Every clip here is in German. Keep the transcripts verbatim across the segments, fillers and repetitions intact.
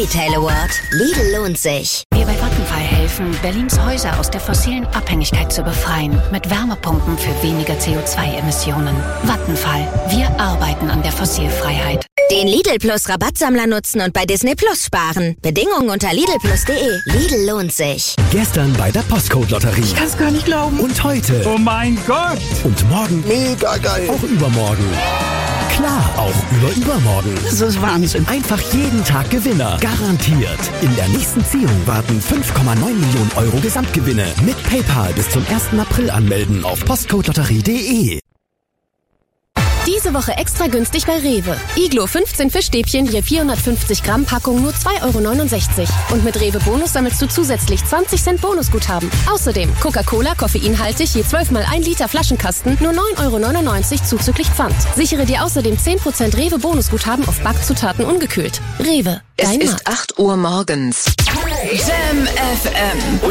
Retail Award. Lidl lohnt sich. Wir bei Vattenfall helfen, Berlins Häuser aus der fossilen Abhängigkeit zu befreien. Mit Wärmepumpen für weniger C O zwei Emissionen. Vattenfall. Wir arbeiten an der Fossilfreiheit. Den Lidl Plus Rabattsammler nutzen und bei Disney Plus sparen. Bedingungen unter lidl plus punkt de. Lidl lohnt sich. Gestern bei der Postcode-Lotterie. Ich kann's gar nicht glauben. Und heute. Oh mein Gott. Und morgen. Mega geil. Auch übermorgen. Klar, auch über übermorgen. Das ist Wahnsinn. Einfach jeden Tag Gewinner. Garantiert. In der nächsten Ziehung warten fünf Komma neun Millionen Euro Gesamtgewinne. Mit PayPal bis zum ersten April anmelden auf postcodelotterie punkt de. Diese Woche extra günstig bei Rewe. Iglo fünfzehn Fischstäbchen je vierhundertfünfzig Gramm Packung nur zwei Euro neunundsechzig. Und mit Rewe Bonus sammelst du zusätzlich zwanzig Cent Bonusguthaben. Außerdem Coca-Cola koffeinhaltig je zwölf mal ein Liter Flaschenkasten nur neun Euro neunundneunzig zuzüglich Pfand. Sichere dir außerdem zehn Prozent Rewe Bonusguthaben auf Backzutaten ungekühlt. Rewe. Es Dein ist Markt. acht Uhr morgens. Jam F M.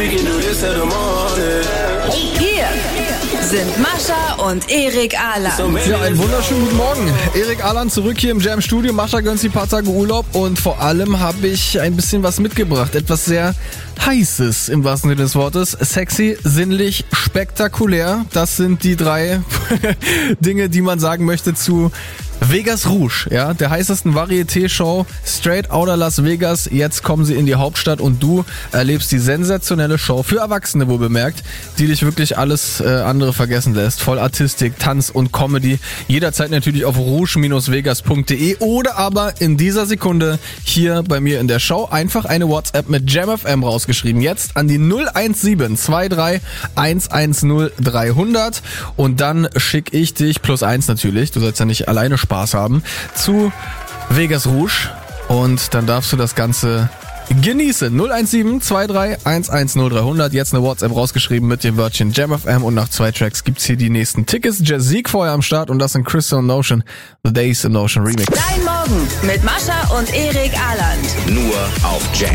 Hier sind Mascha und Erik Aland. Ja, einen wunderschönen guten Morgen. Erik Aland zurück hier im Jam Studio. Mascha gönnt sich ein paar Tage Urlaub und vor allem habe ich ein bisschen was mitgebracht. Etwas sehr Heißes im wahrsten Sinne des Wortes. Sexy, sinnlich, spektakulär. Das sind die drei Dinge, die man sagen möchte zu Vegas Rouge, ja, der heißesten Varieté-Show straight outta Las Vegas. Jetzt kommen sie in die Hauptstadt und du erlebst die sensationelle Show für Erwachsene, wohl bemerkt, die dich wirklich alles äh, andere vergessen lässt. Voll Artistik, Tanz und Comedy. Jederzeit natürlich auf rouge Bindestrich vegas Punkt de oder aber in dieser Sekunde hier bei mir in der Show einfach eine WhatsApp mit Jam F M rausgeschrieben. Jetzt an die null eins sieben zwei drei eins eins null drei hundert und dann schicke ich dich, plus eins natürlich, du sollst ja nicht alleine Spaß haben, zu Vegas Rouge und dann darfst du das Ganze genießen. null eins sieben zwei drei eins eins null drei hundert. Jetzt eine WhatsApp rausgeschrieben mit dem Wörtchen Jam F M und nach zwei Tracks gibt's hier die nächsten Tickets. Jazik vorher am Start und das sind Crystal und Notion, The Days in Notion Remix. Dein Morgen mit Mascha und Erik Aland. Nur auf Jam.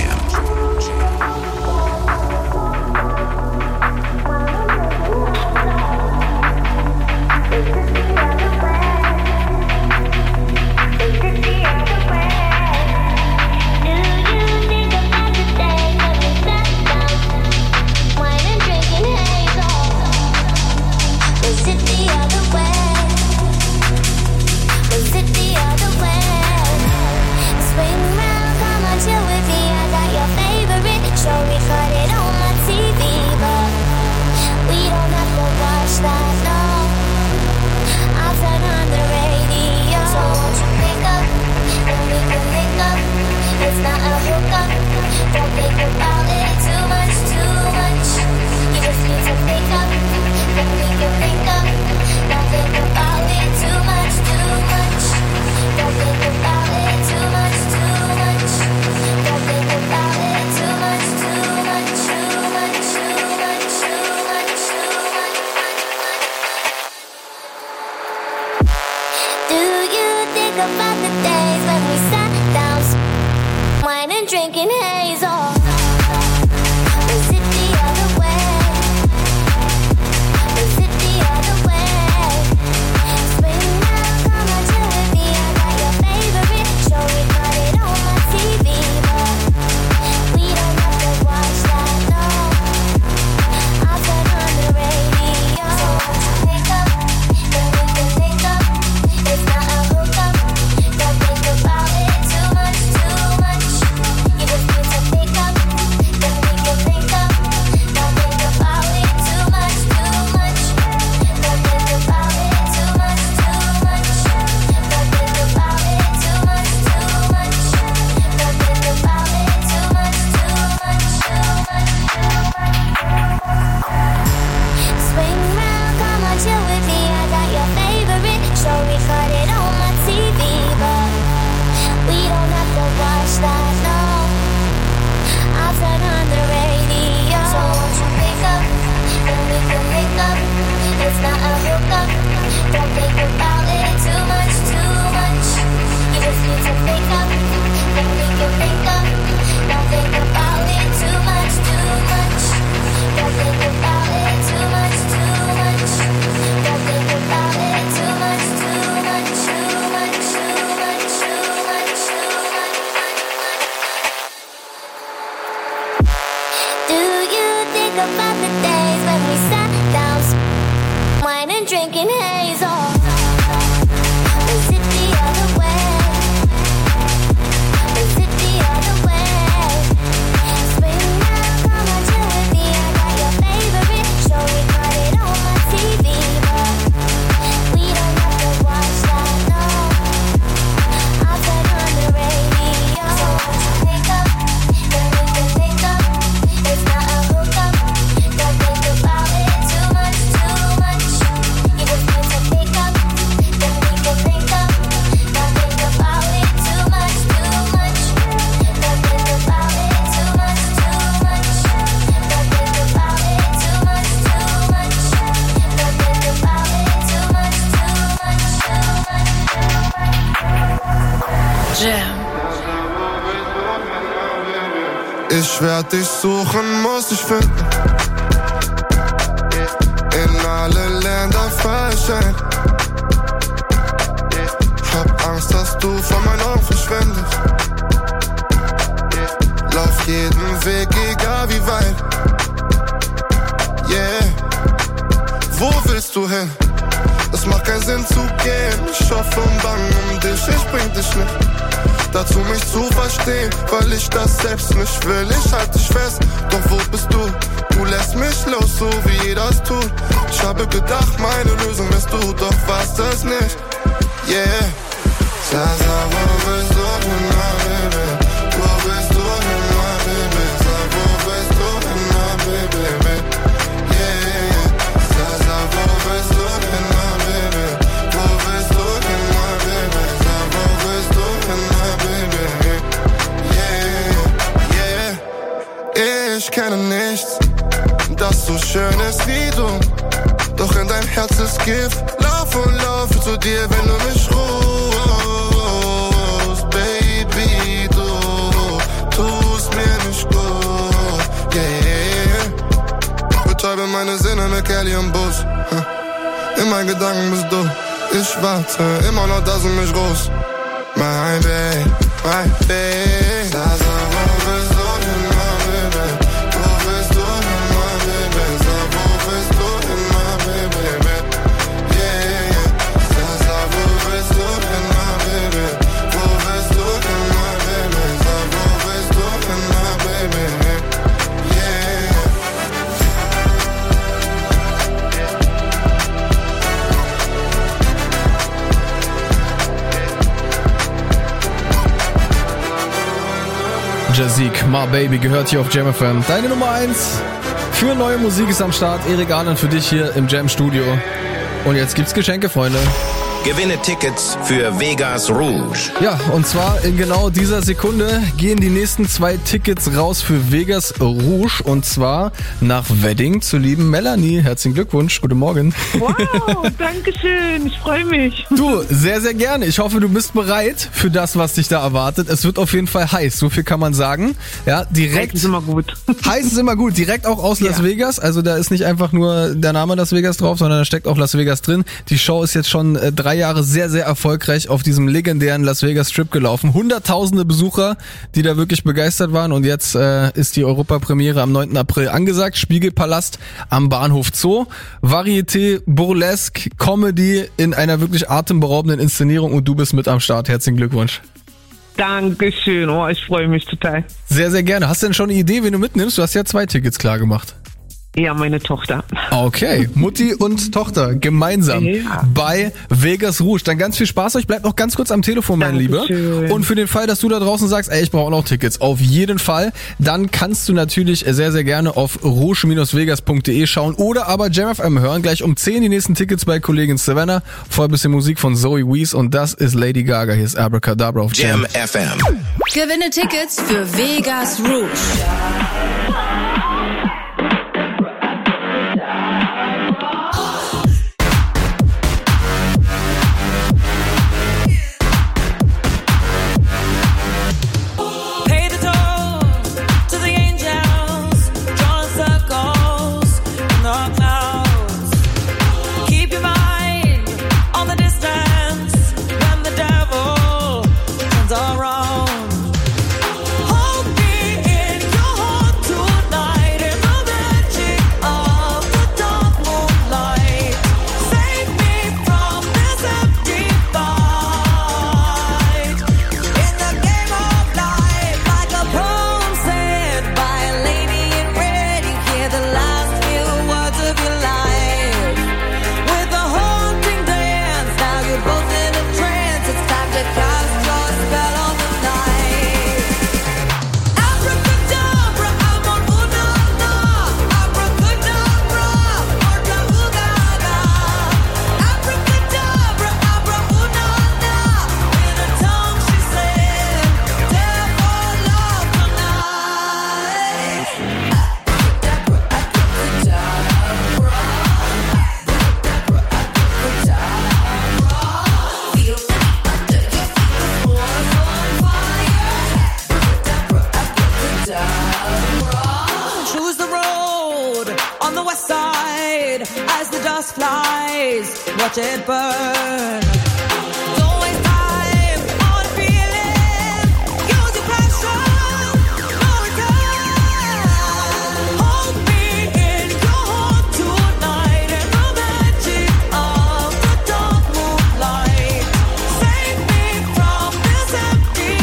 about the days when we sat down, wine and drinking haze. Oh, is it the other way? Is it the other way? Spring now, come on, chill with me. I got your favorite show, we got it on my T V, but we don't have to watch that, no. I'll turn on the radio. So won't you pick up, then we can pick up. It's not a hookup, don't think about it too much, too much. You just need to pick up, then we can pick up. Don't think about it too much, too much. Don't think about it too much, too much. Don't think about it too much, too much. Don't think about it too much, too much, too much. Jam. Ich werd dich suchen, muss dich finden. In alle Länder verscheint. Hab Angst, dass du von meinen Augen verschwindest. Lauf jeden Weg, egal wie weit. Yeah. Wo willst du hin? Es macht keinen Sinn zu gehen. Ich hoffe und bange um dich, ich bring dich nicht dazu, mich zu verstehen, weil ich das selbst nicht will. Ich halt dich fest, doch wo bist du? Du lässt mich los, so wie jeder es tut. Ich habe gedacht, meine Lösung wärst du, doch warst das nicht. Yeah. Sasa, wo bist du hin, my baby? Wo bist du hin, my baby? Sag, wo bist du hin, my baby? Yeah. Sasa, wo bist du hin, my baby? Wo bist du hin, my baby? Sag, wo bist du hin, my baby? Yeah, yeah. Ich kenne nichts, das so schön ist wie du. Doch in deinem Herz ist Gift. Lauf und lauf zu dir, wenn du mich rufst. Baby, du tust mir nicht gut. Yeah. Betäube meine Sinne mit Kelly und Bus. In meinen Gedanken bist du. Ich warte immer noch, dass du mich rufst. My baby, my baby. Sasa, wo bist du hin, my baby? Wo bist du hin, my baby? Sag, wo bist du hin, my baby? Yeah. Sasa, wo bist du hin, my baby? Wo bist du hin, my baby? Sag, wo bist du hin, my baby? Yeah. Jazik, My Baby, gehört hier auf Jam F M. Deine Nummer eins für neue Musik ist am Start. Erik Ahlen für dich hier im Jam Studio. Und jetzt gibt's Geschenke, Freunde. Gewinne Tickets für Vegas Rouge. Ja, und zwar in genau dieser Sekunde gehen die nächsten zwei Tickets raus für Vegas Rouge. Und zwar nach Wedding zur lieben Melanie. Herzlichen Glückwunsch, guten Morgen. Wow, danke schön, ich freue mich. Du, sehr, sehr gerne. Ich hoffe, du bist bereit für das, was dich da erwartet. Es wird auf jeden Fall heiß, so viel kann man sagen. Ja, direkt. Heiß ist immer gut. Heiß ist immer gut, direkt auch aus Las ja. Vegas. Also da ist nicht einfach nur der Name Las Vegas drauf, sondern da steckt auch Las Vegas drin. Die Show ist jetzt schon äh, drei Jahre sehr, sehr erfolgreich auf diesem legendären Las Vegas Strip gelaufen. Hunderttausende Besucher, die da wirklich begeistert waren. Und jetzt äh, ist die Europapremiere am neunten April angesagt. Spiegelpalast am Bahnhof Zoo. Varieté, Burlesque, Comedy in einer wirklich atemberaubenden Inszenierung. Und du bist mit am Start. Herzlichen Glückwunsch. Dankeschön, oh, ich freue mich total. Sehr, sehr gerne. Hast du denn schon eine Idee, wen du mitnimmst? Du hast ja zwei Tickets klar gemacht. Ja, meine Tochter. Okay, Mutti und Tochter gemeinsam ja. bei Vegas Rouge. Dann ganz viel Spaß euch. Bleibt noch ganz kurz am Telefon, mein Lieber. Und für den Fall, dass du da draußen sagst, ey, ich brauche auch noch Tickets, auf jeden Fall, dann kannst du natürlich sehr, sehr gerne auf rouge Bindestrich vegas Punkt de schauen oder aber Jam F M hören. Gleich um zehn die nächsten Tickets bei Kollegin Savannah. Vorher ein bisschen Musik von Zoe Wees und das ist Lady Gaga. Hier ist Abracadabra auf Jam. Jam F M. Gewinne Tickets für Vegas Rouge. Hold me in your heart to gas flies, watch it burn. Don't waste time on feeling, use your passion, no return. Hold me in your heart tonight in the magic of the dark moonlight. Save me from this empty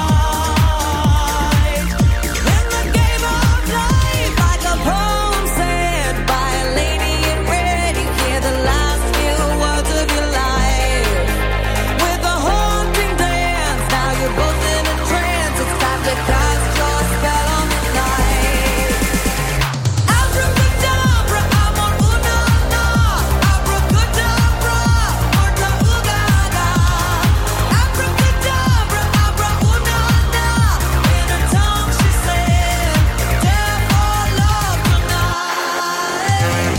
fight. In the game of life, like a poem said by a lady in red, you hear the last few words of your life. With a haunting dance, now you're both in a trance. It's time to cast your spell on the night. Abracadabra, amor una na. Abracadabra, orta ugaga. Abracadabra, abra una na. In her tongue she said, "Dare for love tonight."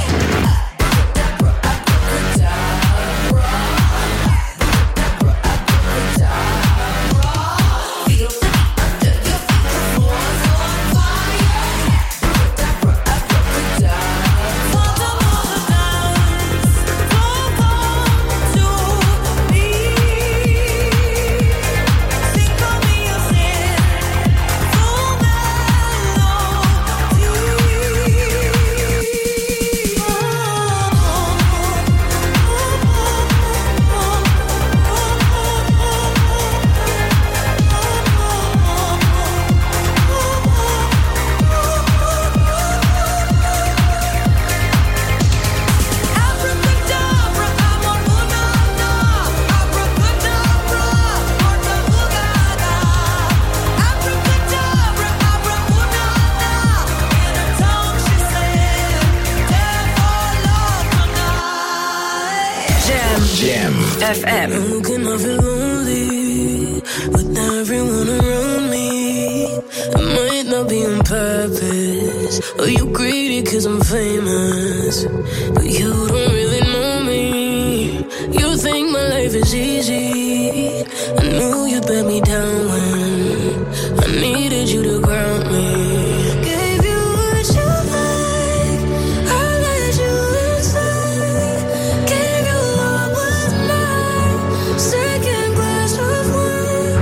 Abracadabra, amor una na. Abracadabra, orta ugaga. Abracadabra, abra una na. In her tongue she said, "Dare for love tonight." Jam Jam. F M. Looking, I feel lonely with everyone around me. I might not be on purpose, or you greedy cause I'm famous, but you don't really know me. You think my life is easy. I knew you'd let me down when I needed you to ground me. Gave you what you like, I let you inside. Gave you what was mine, second glass of wine.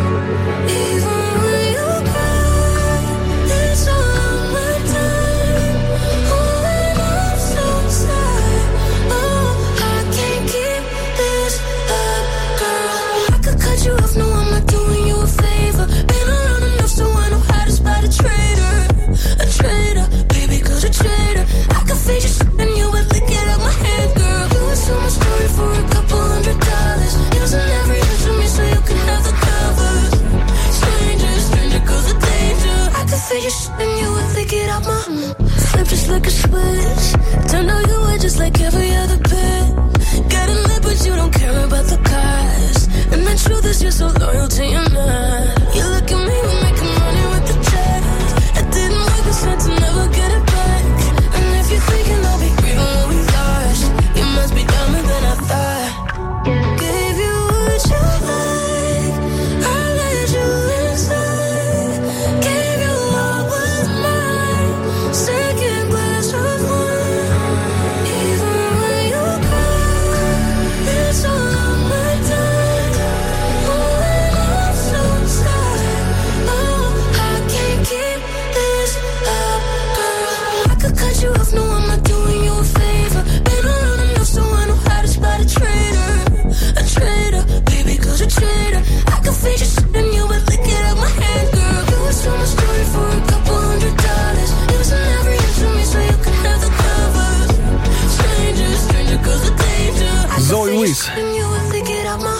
Even when you cry, it's all my time. Oh, and I'm so sad. Oh, I can't keep this up, girl. I could cut you off, no, I'm not doing you a favor. Been around enough so I know how to spot a traitor. A traitor, baby, cause a traitor. I could fade your shit and you would lick it out my hand, girl. You would sell my story for a couple hundred dollars. Using every inch of me so you can have the covers. Stranger, stranger, cause of danger. I could fade your shit and you would lick it out my flip just like a switch. Turned out you were just like every other bit. Getting lit but you don't care about the cost. And the truth is you're so loyal to your man. You look at me, we make money with the check. It didn't work, it's sad to never get it back. And if you're thinking I'll be grieving what we lost, you must be dumber than I thought. Gave you what you like, I let you inside. Gave you what was mine, second glass of wine. Even when you cry, it's all on my time. Oh, and I'm so sad. Oh, I can't keep this up, girl. I could cut you off, no, I'm not doing you a favor. Been around enough so I know how to spot a traitor. A traitor, baby, cause a traitor. I could fade your shit and you would lick it out my hand, girl. You would sell my story for a couple hundred dollars. Using every inch of me so you can have the covers. Stranger, stranger, cause of danger. I could Zoe fade your Wees. shit and you would lick it out my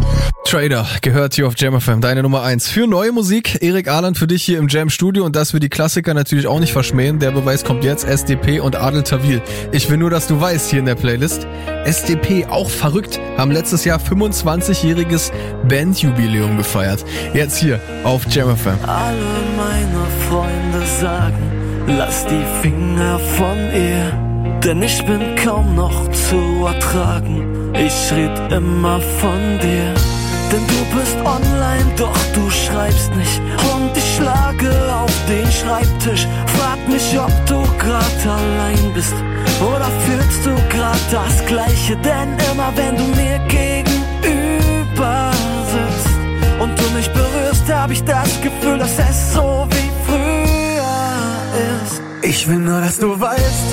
Trader gehört hier auf Jam F M, deine Nummer eins. Für neue Musik, Erik Ahland für dich hier im Jam Studio, und dass wir die Klassiker natürlich auch nicht verschmähen, der Beweis kommt jetzt, S D P und Adel Tawil. Ich will nur, dass du weißt, hier in der Playlist, S D P, auch verrückt, haben letztes Jahr fünfundzwanzigjähriges Bandjubiläum gefeiert. Jetzt hier auf Jam F M. Alle meine Freunde sagen, lass die Finger von ihr, denn ich bin kaum noch zu ertragen. Ich red immer von dir. Denn du bist online, doch du schreibst nicht. Und ich schlage auf den Schreibtisch. Frag mich, ob du grad allein bist. Oder fühlst du grad das Gleiche? Denn immer wenn du mir gegenüber sitzt und du mich berührst, hab ich das Gefühl, dass es so wie früher ist. Ich will nur, dass du weißt,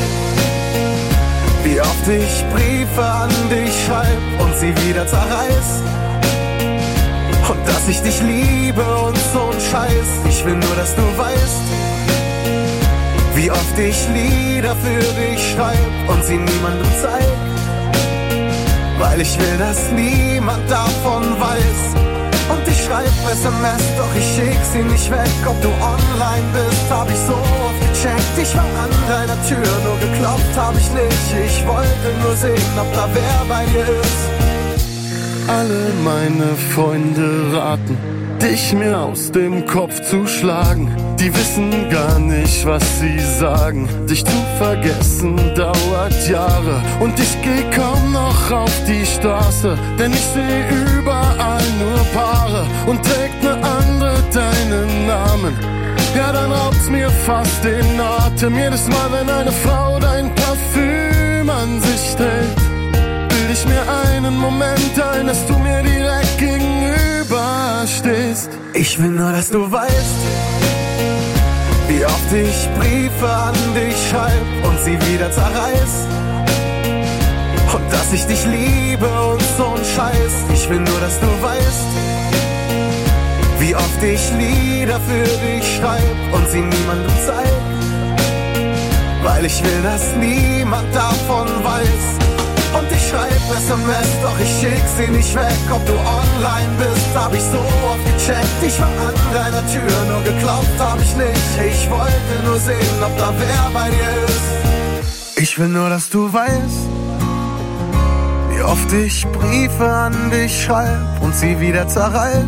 wie oft ich Briefe an dich schreib und sie wieder zerreiß. Und dass ich dich liebe und so ein Scheiß. Ich will nur, dass du weißt, wie oft ich Lieder für dich schreib und sie niemandem zeig. Weil ich will, dass niemand davon weiß. Und ich schreib S M S, doch ich schick sie nicht weg. Ob du online bist, hab ich so oft gecheckt. Ich war an deiner Tür, nur geklopft hab ich nicht. Ich wollte nur sehen, ob da wer bei dir ist. Alle meine Freunde raten, dich mir aus dem Kopf zu schlagen. Die wissen gar nicht, was sie sagen. Dich zu vergessen dauert Jahre. Und ich geh kaum noch auf die Straße, denn ich seh überall nur Paare. Und trägt ne andere deinen Namen, ja dann raubt's mir fast den Atem. Jedes Mal, wenn eine Frau dein Parfüm an sich trägt, bild ich mir einen Moment ein, dass du mir direkt gegenüber stehst. Ich will nur, dass du weißt, wie oft ich Briefe an dich schreib und sie wieder zerreiß. Und dass ich dich liebe und so ein Scheiß. Ich will nur, dass du weißt, wie oft ich Lieder für dich schreib und sie niemandem zeig. Weil ich will, dass niemand davon weiß. Und ich schreib S M S, doch ich schick sie nicht weg. Ob du online bist, hab ich so oft gecheckt. Ich war an deiner Tür, nur geklopft hab ich nicht. Ich wollte nur sehen, ob da wer bei dir ist. Ich will nur, dass du weißt, wie oft ich Briefe an dich schreib und sie wieder zerreiß.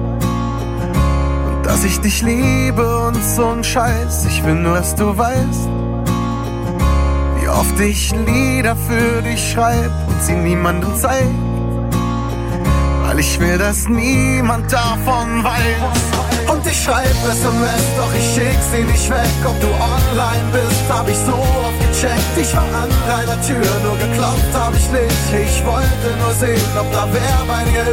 Und dass ich dich liebe und so ein Scheiß. Ich will nur, dass du weißt, wie oft ich Lieder für dich schreib und sie niemandem zeig. Weil ich will, dass niemand davon weiß. Und ich schreib S M S, doch ich schick sie nicht weg. Ob du online bist, hab ich so oft gecheckt. Ich war an deiner Tür, nur geklopft hab ich nicht. Ich wollte nur sehen, ob da wer bei dir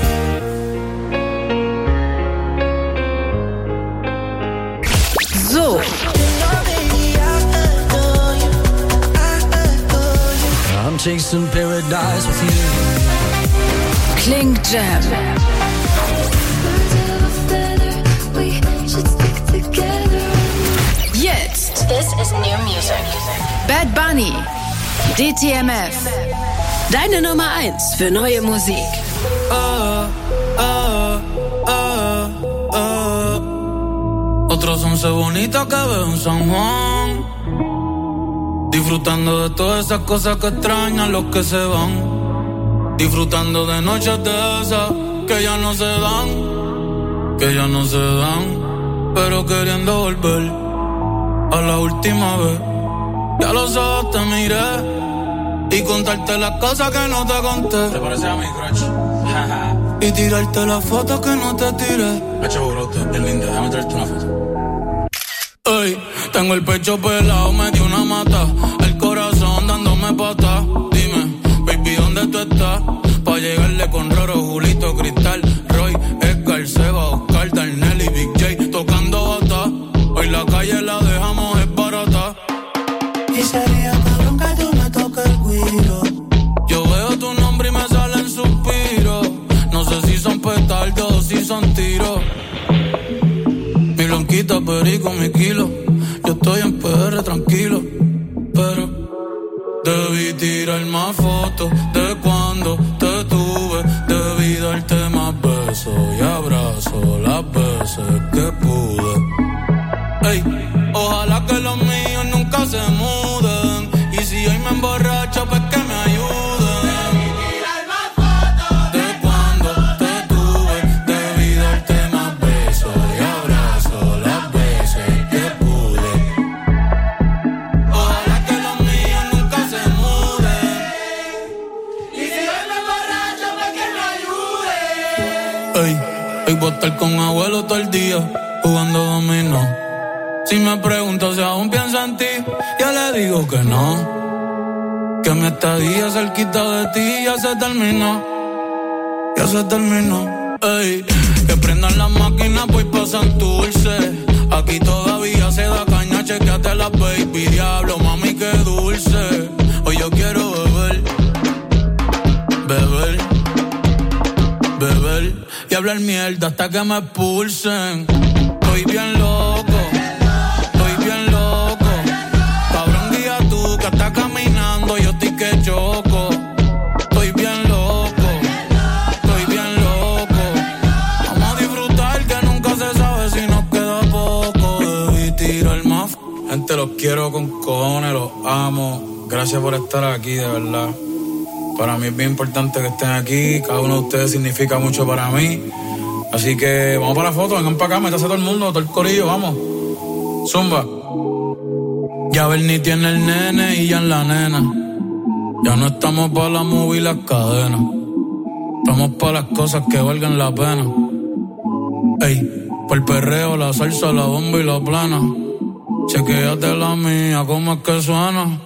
ist. So. I'm chasing paradise with you. Klingt Jam. Jetzt. This is new music. Bad Bunny. D T M F. Deine Nummer eins für neue Musik. Ah, ah, ah, ah. Otros once bonitas que veo en San Juan. Disfrutando de todas esas cosas que extrañan los que se van. Disfrutando de noches de esas que ya no se dan, que ya no se dan. Pero queriendo volver a la última vez. Ya los ojos te miré y contarte las cosas que no te conté. ¿Te parece a mi crush? Y tirarte las fotos que no te tiré. Hacho, bro, usted es bien linda, déjame traerte una foto. Ey, tengo el pecho pelado, me dio una mata. El corazón dándome pata. Dime, baby, ¿dónde tú estás? Pa' llegarle con Roro, Julito, Cristal, Roy, Edgar, Seba, Oscar, Darnell y Big J tocando bata. Hoy la calle la dejamos es barata. Y sería cabrón que tú me toques el guiro. Yo veo tu nombre y me salen suspiros. No sé si son petardos o si son tiros. Mi blanquita, perico, mi kilo. Yo estoy en P R tranquilo, pero debí tirar más fotos de cuando te tuve. Debí darte más besos y abrazos las veces que pude. Ey, ojalá que los míos nunca se muden. Y si hoy me emborracho, pues que me ayuden. jugando dominó. Si me pregunto si aún pienso en ti, yo le digo que no. Que mi estadía cerquita de ti ya se terminó. Ya se terminó. Ey, que prendan las máquinas, pues pasan dulce. Aquí todavía se da caña, chequeate la baby. Diablo, mami, qué dulce. Hoy yo quiero beber, beber, beber y hablar mierda hasta que me expulsen. Estoy bien loco, estoy bien loco. Cabrón, guía tú que estás caminando, yo estoy que choco. Estoy bien loco, estoy bien loco. Vamos a disfrutar que nunca se sabe si nos queda poco. Debí tirar más. Gente, los quiero con cojones, los amo. Gracias por estar aquí, de verdad. Para mí es bien importante que estén aquí. Cada uno de ustedes significa mucho para mí. Así que vamos para la foto, vengan para acá, métase todo el mundo, todo el corillo, vamos. Zumba. Ya Bernie tiene el nene y ya en la nena. Ya no estamos para la movie y las cadenas. Estamos para las cosas que valgan la pena. Ey, por el perreo, la salsa, la bomba y la plana. Chequéate la mía, cómo es que suena.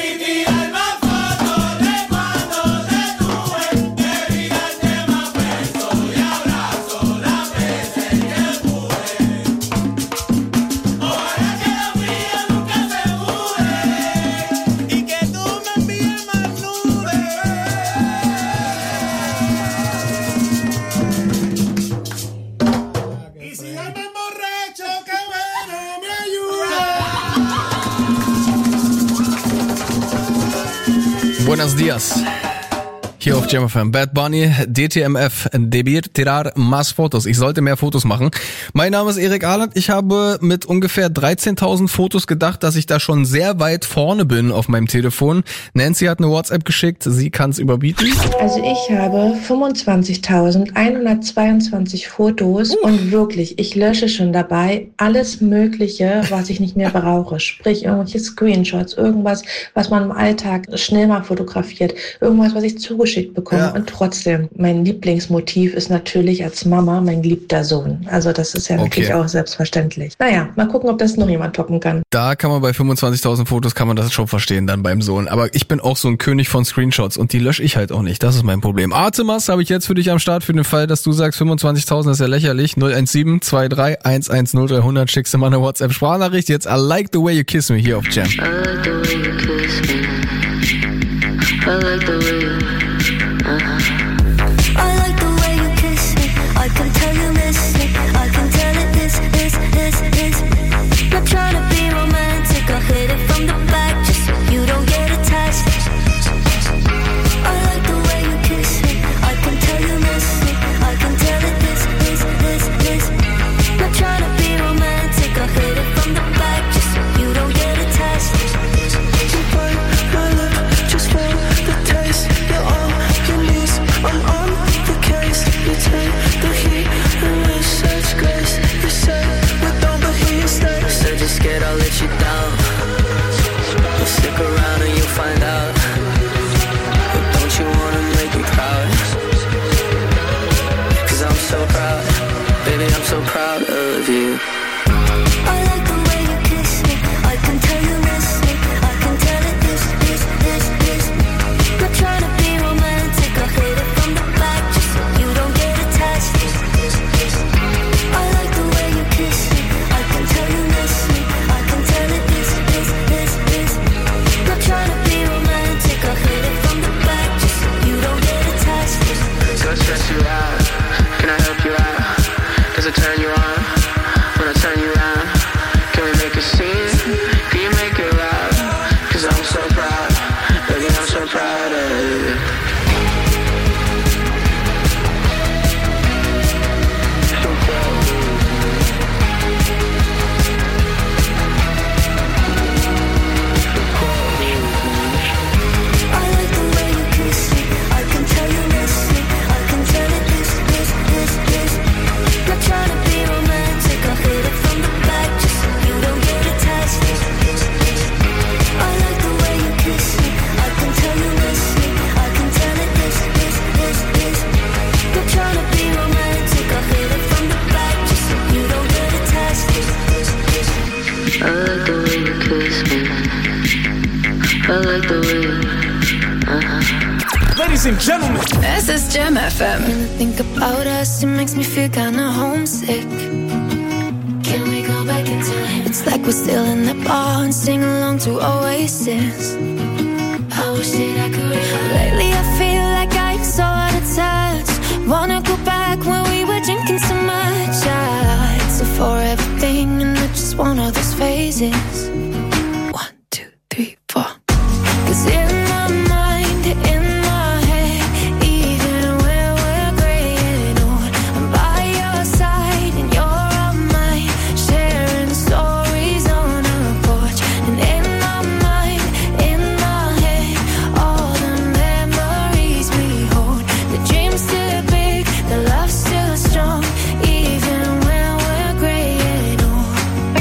Buenos días. Hier auf Jam F M. Bad Bunny, D T M F, debir tirar más Fotos. Ich sollte mehr Fotos machen. Mein Name ist Erik Ahland. Ich habe mit ungefähr dreizehntausend Fotos gedacht, dass ich da schon sehr weit vorne bin auf meinem Telefon. Nancy hat eine WhatsApp geschickt. Sie kann es überbieten. Also ich habe fünfundzwanzigtausendeinhundertzweiundzwanzig Fotos uh. und wirklich, ich lösche schon dabei alles Mögliche, was ich nicht mehr brauche. Sprich, irgendwelche Screenshots, irgendwas, was man im Alltag schnell mal fotografiert, irgendwas, was ich zugeschickt bekommen. Ja. Und trotzdem, mein Lieblingsmotiv ist natürlich als Mama mein geliebter Sohn. Also das ist ja okay. Wirklich auch selbstverständlich. Naja, mal gucken, ob das noch jemand toppen kann. Da kann man bei fünfundzwanzigtausend Fotos, kann man das schon verstehen dann beim Sohn. Aber ich bin auch so ein König von Screenshots und die lösche ich halt auch nicht. Das ist mein Problem. Artemas habe ich jetzt für dich am Start, für den Fall, dass du sagst, fünfundzwanzigtausend ist ja lächerlich. null eins sieben zwei drei eins eins null drei hundert schickst du mal eine WhatsApp-Sprachnachricht. Jetzt I like the way you kiss me hier auf Jam. I like the way you kiss me. I like the way you Uh-huh. I like the way you kiss me. I can tell you miss me. I can tell it this, this, this, this. Not trying to be romantic. I'll hit it from the back just so you don't get attached. I like the way you kiss me. I can tell you miss me. I can tell it this, this, this, this. Not trying to be romantic. I'll hit it from the back just so you don't get attached. You bite my lip, just feel the taste. You're all you need. I like the way you kiss me. I like the way you, uh-huh. Ladies and gentlemen, es ist Jam F M. When I think about us, it makes me feel kinda homesick. Can we go back in time? It's like we're still in the bar and sing along to Oasis. I wish that I could. Lately I feel like I'm so out of touch. Wanna go back when we were drinking so much. I exit for everything and I just want all those phases. One, two, three, four. 'Cause in my mind, in my head, even when we're graying old, I'm by your side and you're on mine, sharing stories on a porch. And in my mind, in my head, all the memories we hold. The dream's still big, the love's still strong, even when we're graying old.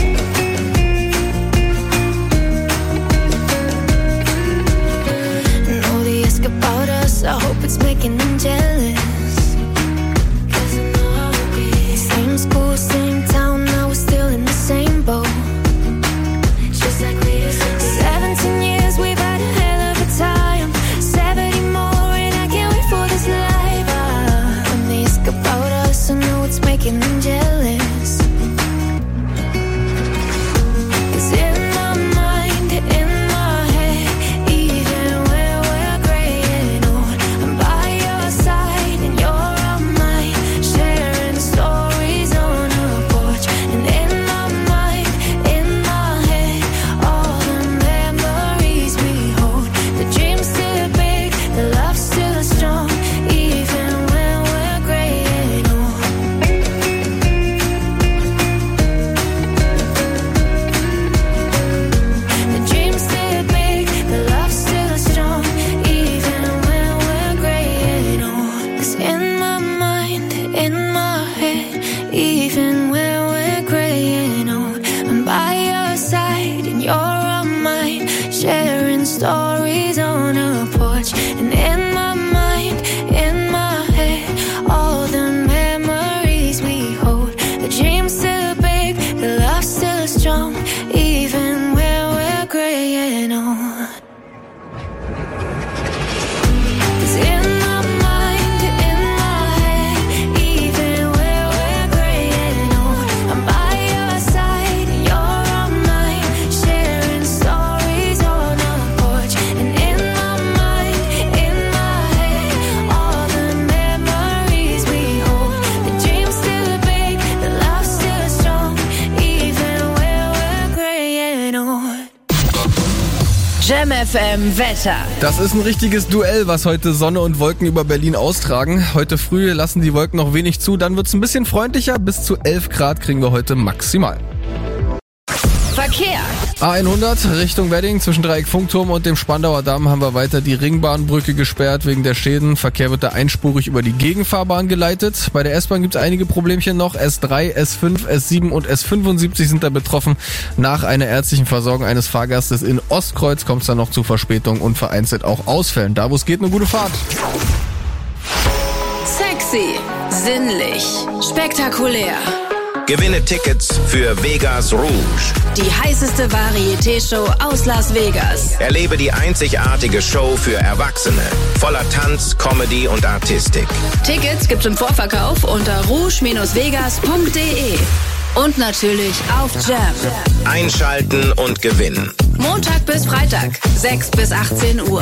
And all the ask about us, I hope it's making them jealous. 'Cause I know how it be. Same school, same town, now we're still in the same boat. Just like we used to be. Seventeen years, we've had a hell of a time. Seventy more, and I can't wait for this life. Ah, when they ask about us, I know it's making them jealous. 'Cause in my mind, in my head, even when we're graying old, I'm by your side and you're on mine, sharing stories on a porch. And in my mind, in my head, all the memories we hold. The dream's still big, the love's still strong, even when we're graying old. The dream's still big, the love's still strong, even when we're graying old. 'Cause in my mind, in my head, even when we're graying old, I'm by your side and you're on mine, sharing stories on a porch. And in my mind, in my head, all the memories we hold. The dream's still big, the love's still strong, even when we're graying old. 'Cause in my mind, in my head, even when we're graying old, I'm by your side and you're on mine, sharing stories on a porch. And in my mind, in my head, all the memories we hold. The dream's still big, the love's still strong, even when we're graying old. Jam F M Wetter. Das ist ein richtiges Duell, was heute Sonne und Wolken über Berlin austragen. Heute früh lassen die Wolken noch wenig zu, dann wird's ein bisschen freundlicher. Bis zu elf Grad kriegen wir heute maximal. Verkehr. A hundert Richtung Wedding zwischen Dreieck Funkturm und dem Spandauer Damm haben wir weiter die Ringbahnbrücke gesperrt wegen der Schäden. Verkehr wird da einspurig über die Gegenfahrbahn geleitet. Bei der S-Bahn gibt es einige Problemchen noch. S drei, S fünf, S sieben und S fünfundsiebzig sind da betroffen. Nach einer ärztlichen Versorgung eines Fahrgastes in Ostkreuz kommt es dann noch zu Verspätungen und vereinzelt auch Ausfällen. Da wo es geht, eine gute Fahrt. Sexy, sinnlich, spektakulär. Gewinne Tickets für Vegas Rouge. Die heißeste Varieté-Show aus Las Vegas. Erlebe die einzigartige Show für Erwachsene. Voller Tanz, Comedy und Artistik. Tickets gibt's im Vorverkauf unter rouge vegas punkt de. Und natürlich auf Jam. Einschalten und gewinnen. Montag bis Freitag, sechs bis achtzehn Uhr.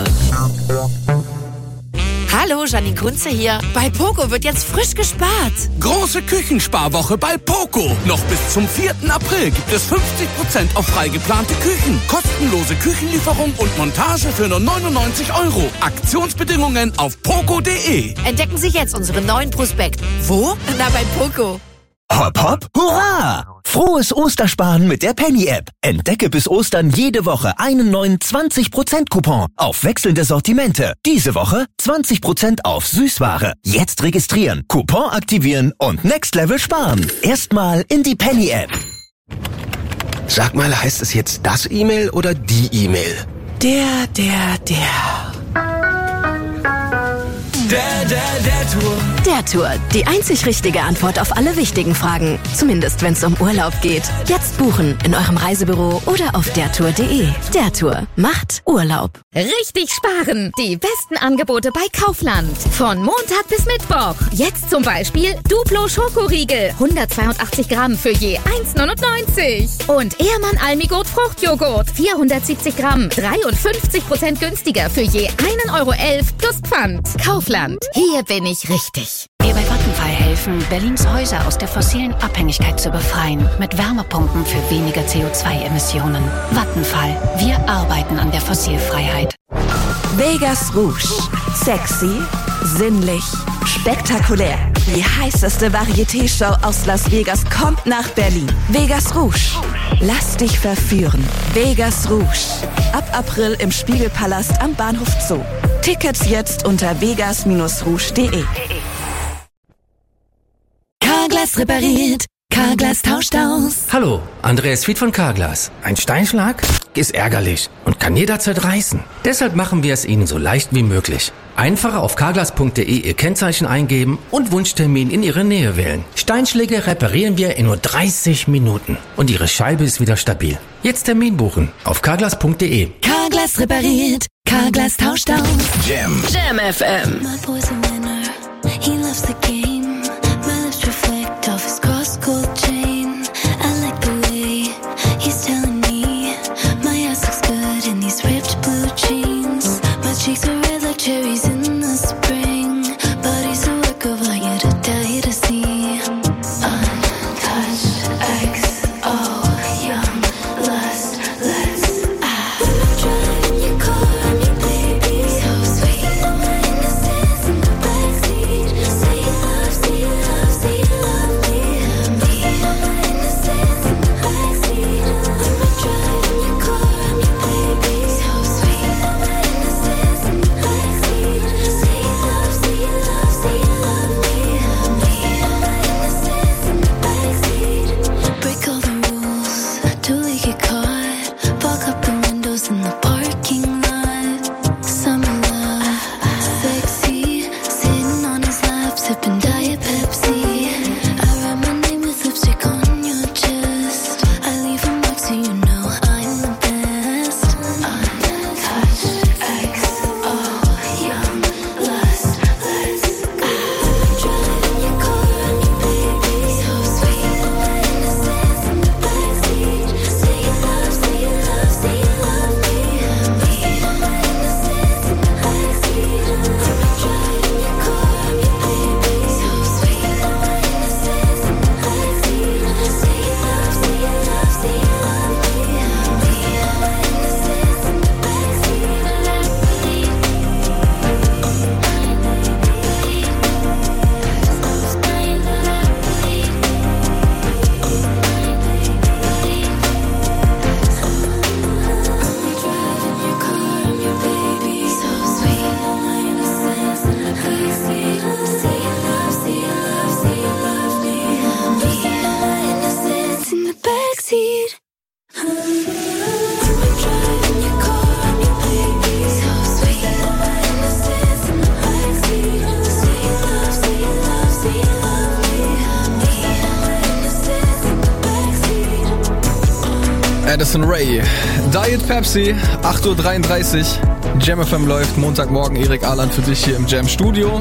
Hallo, Janine Kunze hier. Bei Poco wird jetzt frisch gespart. Große Küchensparwoche bei Poco. Noch bis zum vierten April gibt es fünfzig Prozent auf freigeplante Küchen. Kostenlose Küchenlieferung und Montage für nur neunundneunzig Euro. Aktionsbedingungen auf poco punkt de. Entdecken Sie jetzt unseren neuen Prospekt. Wo? Na, bei Poco. Hopp, hopp, hurra! Frohes Ostersparen mit der Penny-App. Entdecke bis Ostern jede Woche einen neuen zwanzig Prozent Coupon auf wechselnde Sortimente. Diese Woche zwanzig Prozent auf Süßware. Jetzt registrieren, Coupon aktivieren und Next Level sparen. Erstmal in die Penny-App. Sag mal, heißt es jetzt das E-Mail oder die E-Mail? Der, der, der. Der, der, der Tour. Der Tour, die einzig richtige Antwort auf alle wichtigen Fragen. Zumindest wenn es um Urlaub geht. Jetzt buchen in eurem Reisebüro oder auf der tour punkt de. Der Tour macht Urlaub. Richtig sparen. Die besten Angebote bei Kaufland. Von Montag bis Mittwoch. Jetzt zum Beispiel Duplo Schokoriegel. hundertzweiundachtzig Gramm für je eins neunundneunzig. Und Ehrmann Almigurt Fruchtjoghurt. vierhundertsiebzig Gramm. dreiundfünfzig Prozent günstiger für je ein Euro elf plus Pfand. Kaufland. Hier bin ich richtig. Wir bei Vattenfall helfen, Berlins Häuser aus der fossilen Abhängigkeit zu befreien. Mit Wärmepumpen für weniger C O zwei Emissionen. Vattenfall. Wir arbeiten an der Fossilfreiheit. Vegas Rouge. Sexy, sinnlich, spektakulär. Die heißeste Varieté-Show aus Las Vegas kommt nach Berlin. Vegas Rouge. Lass dich verführen. Vegas Rouge. Ab April im Spiegelpalast am Bahnhof Zoo. Tickets jetzt unter vegas Bindestrich rouge punkt de. Carglass repariert. Carglass tauscht aus. Hallo, Andreas Fied von Carglass. Ein Steinschlag ist ärgerlich und kann jederzeit reißen. Deshalb machen wir es Ihnen so leicht wie möglich. Einfach auf carglass punkt de Ihr Kennzeichen eingeben und Wunschtermin in Ihre Nähe wählen. Steinschläge reparieren wir in nur dreißig Minuten und Ihre Scheibe ist wieder stabil. Jetzt Termin buchen auf carglass punkt de. Carglass repariert. Carglass tauscht aus. Jam. Jam F M. My boy's a winner. He loves the game. My lips reflect off his cross-gold chain. I like the way he's telling me my ass looks good in these ripped blue jeans. My cheeks are red like cherries in the spring. Body's a work of art, yet a die to see. Untouched X O, young lust, let's ah. Driving your car, me baby, so sweet. Innocence in the backseat. Say you love, say you love, say you love me. Me, innocence in the backseat. I'm driving your car, me baby, so sweet. Innocence in the backseat. Say you love, say you love, say you love me. Me, innocence in the backseat. Break all the rules, till we get caught. Fog up the windows in the parking lot. Summer love, sexy. Sitting on his lap, sipping Diet Pepsi. I write my name with lipstick on your chest. I leave a mark so you know I'm the best. Untouched X O, young lust, let's go. Driving your car, me baby, so sweet. Innocence in the backseat. Say you love, say you love, say you love me. Me, innocence in the backseat. I'm driving your car, me baby, so sweet. Innocence in the backseat. Say you love, say you love, say you love me. Me, innocence in the backseat. Addison Rae, Diet Pepsi, acht Uhr dreiunddreißig. Jam F M läuft Montagmorgen. Erik Ahland für dich hier im Jam Studio.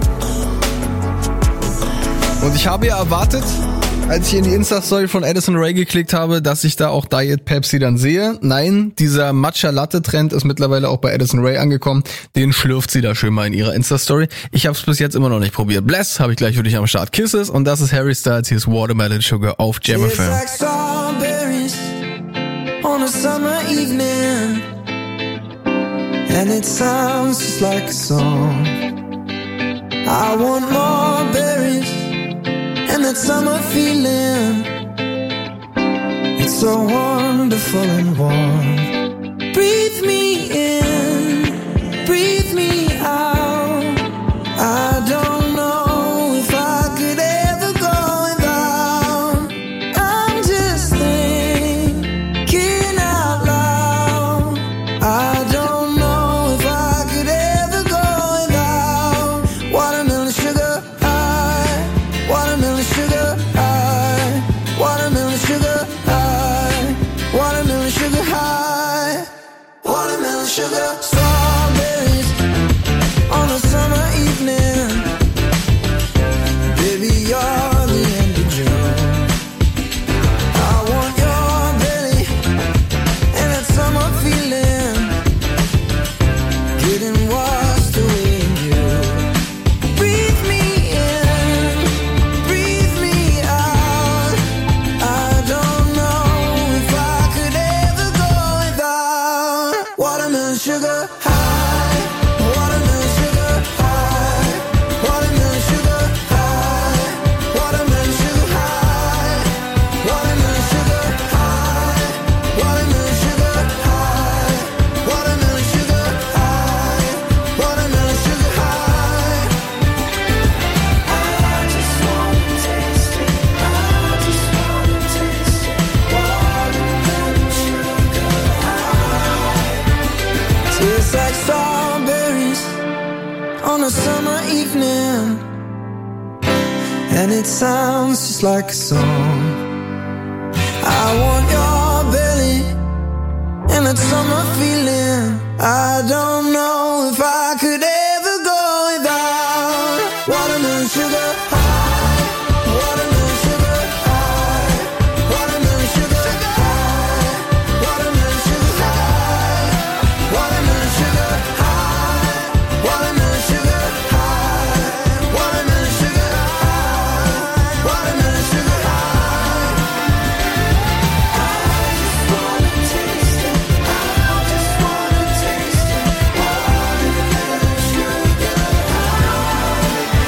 Und ich habe ja erwartet, als ich in die Insta-Story von Addison Rae geklickt habe, dass ich da auch Diet Pepsi dann sehe. Nein, dieser Matcha-Latte-Trend ist mittlerweile auch bei Addison Rae angekommen. Den schlürft sie da schön mal in ihrer Insta-Story. Ich habe es bis jetzt immer noch nicht probiert. Bless habe ich gleich für dich am Start. Kisses und das ist Harry Styles. Hier ist Watermelon Sugar auf Jam F M. Like strawberries on a summer evening, and it sounds just like a song. I want more berries and that summer feeling. It's so wonderful and warm. Breathe me in, breathe me out. I don't know if I could ever go without. I'm just thinking out loud. I don't know if I could ever go without water. high. Watermelon sugar, strawberries on a summer evening. Baby, you're the end of June. I want your belly and that summer feeling, getting washed away in you. Breathe me in, breathe me out. I don't know if I could ever go without watermelon sugar high, watermelon sugar high, watermelon sugar high, watermelon sugar high, watermelon sugar high, watermelon sugar high, watermelon sugar high, watermelon sugar high. I just wanna taste it, I just wanna taste it, watermelon sugar high. Tastes like strawberries on a summer evening, and it sounds just like a song. I want your belly and that summer feeling. I don't know if I could ever go without watermelon sugar high, watermelon sugar high, watermelon sugar high, watermelon sugar high, watermelon sugar high, watermelon sugar high, watermelon sugar high, watermelon sugar high. I just wanna taste it, I just wanna taste it, watermelon sugar high.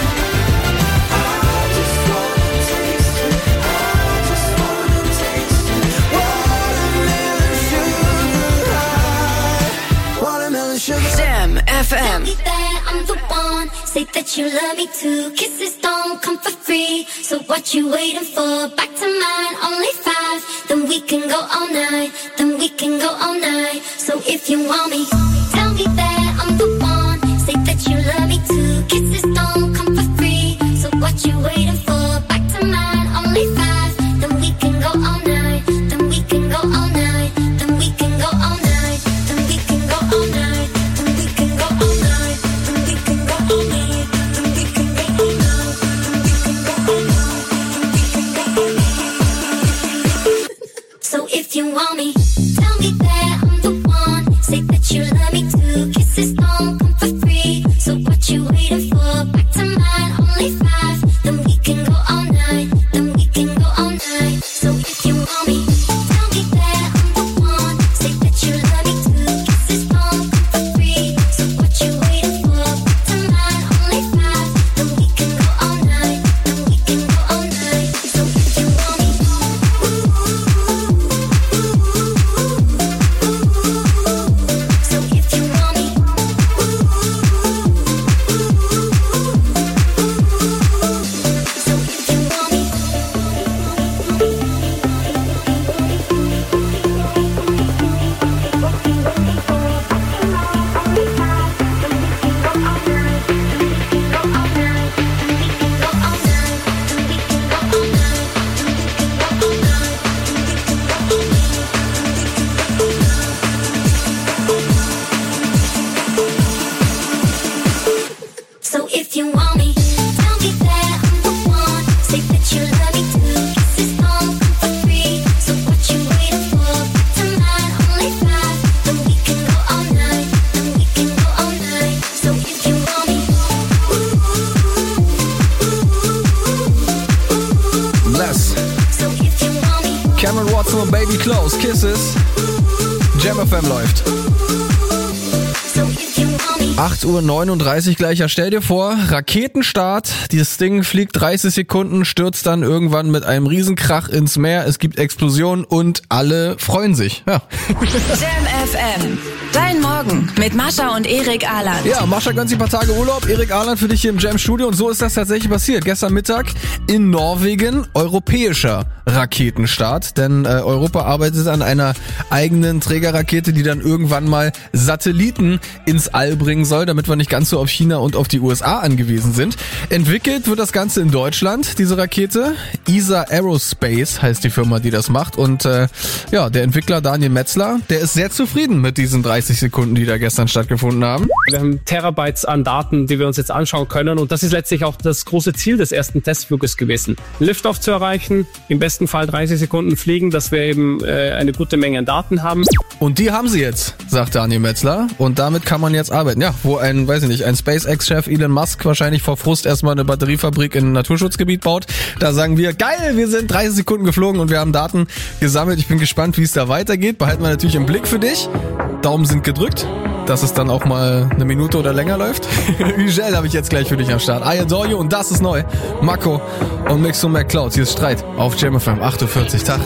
I just wanna taste it, I just wanna taste it, watermelon sugar high, watermelon sugar. Jam F M. Tell me that I'm the one. Say that you love me too. Kisses don't come for free. So what you waiting for? Back to mine, only five. Then we can go all night. Then we can go all night. So if you want me, tell me that I'm the one. Say that you love me too. Kisses don't come for free. So what you waiting for? Back to mine, only five. Then we can go all night. Then we can go all night. Then we can go all night. Then we can go all night. Then we can go all night. Then we can go all night. Then we can go all night. Then we can go all night. Then we can go all night. So if you want me, tell me that I'm the one. Say that you love me too. Kisses don't come for free. So what you waiting for? Back to mine, only five. Then we can go all night. Then we can go all night. So if you want me, tell me that I'm the one. Say that you love me too. Kisses don't come for free. So what you waiting for? Back to mine, only five. Then we can go all night. Then we can go all night. So if you want me, so if you want me, so if you want me. So if you want me, tell me that I'm the one. Say that you love me too. Kisses don't come for free. So what you waiting for? Back to mine, only five. Then we can go all night. Then we can go all night. So if you want me, Bless. so if you want me, Cameron Watson und Baby Close, Kisses. Jam F M läuft. so if you want me. acht Uhr neununddreißig gleich. Ja, stell dir vor, Raketenstart, dieses Ding fliegt dreißig Sekunden, stürzt dann irgendwann mit einem Riesenkrach ins Meer, es gibt Explosionen und alle freuen sich. Ja. Jam F M. Dein Morgen mit Mascha und Erik Aland. Ja, Mascha gönnt sich ein paar Tage Urlaub, Erik Aland für dich hier im Jam-Studio und so ist das tatsächlich passiert. Gestern Mittag in Norwegen europäischer Raketenstart, denn äh, Europa arbeitet an einer eigenen Trägerrakete, die dann irgendwann mal Satelliten ins All bringen fliegen soll, damit wir nicht ganz so auf China und auf die U S A angewiesen sind. Entwickelt wird das Ganze in Deutschland, diese Rakete. E S A Aerospace heißt die Firma, die das macht. Und äh, ja, der Entwickler Daniel Metzler, der ist sehr zufrieden mit diesen dreißig Sekunden, die da gestern stattgefunden haben. Wir haben Terabytes an Daten, die wir uns jetzt anschauen können. Und das ist letztlich auch das große Ziel des ersten Testfluges gewesen. Liftoff zu erreichen, im besten Fall dreißig Sekunden fliegen, dass wir eben äh, eine gute Menge an Daten haben. Und die haben sie jetzt, sagt Daniel Metzler. Und damit kann man jetzt arbeiten. Ja, wo ein, weiß ich nicht, ein SpaceX-Chef Elon Musk wahrscheinlich vor Frust erstmal eine Batteriefabrik in ein Naturschutzgebiet baut. Da sagen wir, geil, wir sind dreißig Sekunden geflogen und wir haben Daten gesammelt. Ich bin gespannt, wie es da weitergeht. Behalten wir natürlich im Blick für dich. Daumen sind gedrückt, dass es dann auch mal eine Minute oder länger läuft. Ugel habe ich jetzt gleich für dich am Start. I Adore You und das ist neu. Mako und Mixo McCloud. Hier ist Streit auf Jam F M achtundvierzig Takt.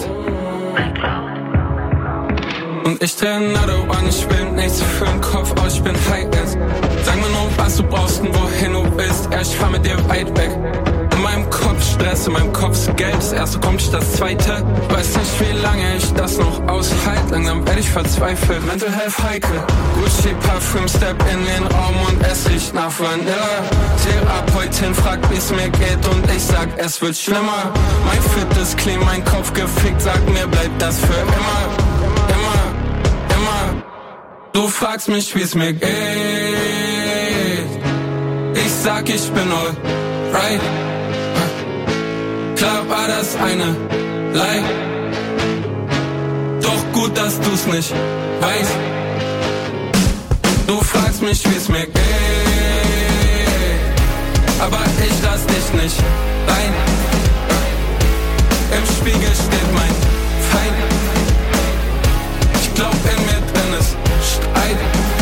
Und ich dreh ein Autobahn, ich will nichts für den Kopf, aber ich bin high as. Sag mir nur, was du brauchst und wohin du willst. Ja, ich fahr mit dir weit weg. In meinem Kopf Stress, in meinem Kopf ist Geld. Das erste kommt nicht das zweite. Weiß nicht, wie lange ich das noch aushalte. Langsam werde ich verzweifelt. Mental Health heikel. Gucci Parfüm, Step in den Raum und es riecht nach Vanilla. Therapeutin fragt, wie's mir geht und ich sag, es wird schlimmer. Mein Fit ist clean, mein Kopf gefickt. Sag mir, bleibt das für immer. Immer, immer. Du fragst mich, wie's mir geht. Ich sag, ich bin alright. Klar war das eine Lie. Doch gut, dass du's nicht weißt. Du fragst mich, wie's mir geht. Aber ich lass dich nicht rein. Im Spiegel steht mein Feind. Ich glaub, in mir drin ist Streit.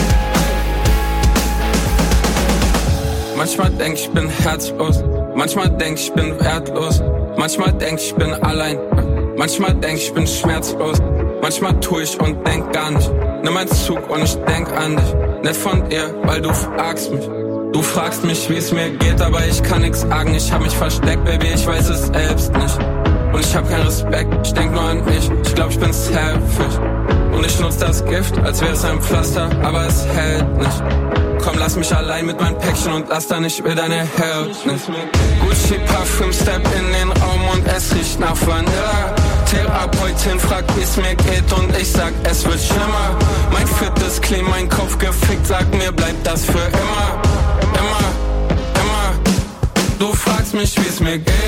Manchmal denk ich bin herzlos. Manchmal denk ich bin wertlos. Manchmal denk ich bin allein. Manchmal denk ich bin schmerzlos. Manchmal tu ich und denk gar nicht. Nimm einen Zug und ich denk an dich. Nicht von dir, weil du fragst mich. Du fragst mich, wie es mir geht, aber ich kann nix sagen. Ich hab mich versteckt, Baby, ich weiß es selbst nicht. Und ich hab keinen Respekt, ich denk nur an mich. Ich glaub, ich bin selfish. Und ich nutz das Gift, als wäre es ein Pflaster, aber es hält nicht. Komm, lass mich allein mit meinem Päckchen und lass da nicht mit deiner Hälfte. Gucci Parfüm, Step in den Raum und es riecht nach Vanilla. Therapeutin fragt, wie's mir geht und ich sag, es wird schlimmer. Mein Fit ist clean, mein Kopf gefickt, sag mir, bleibt das für immer. Immer, immer. Du fragst mich, wie's mir geht.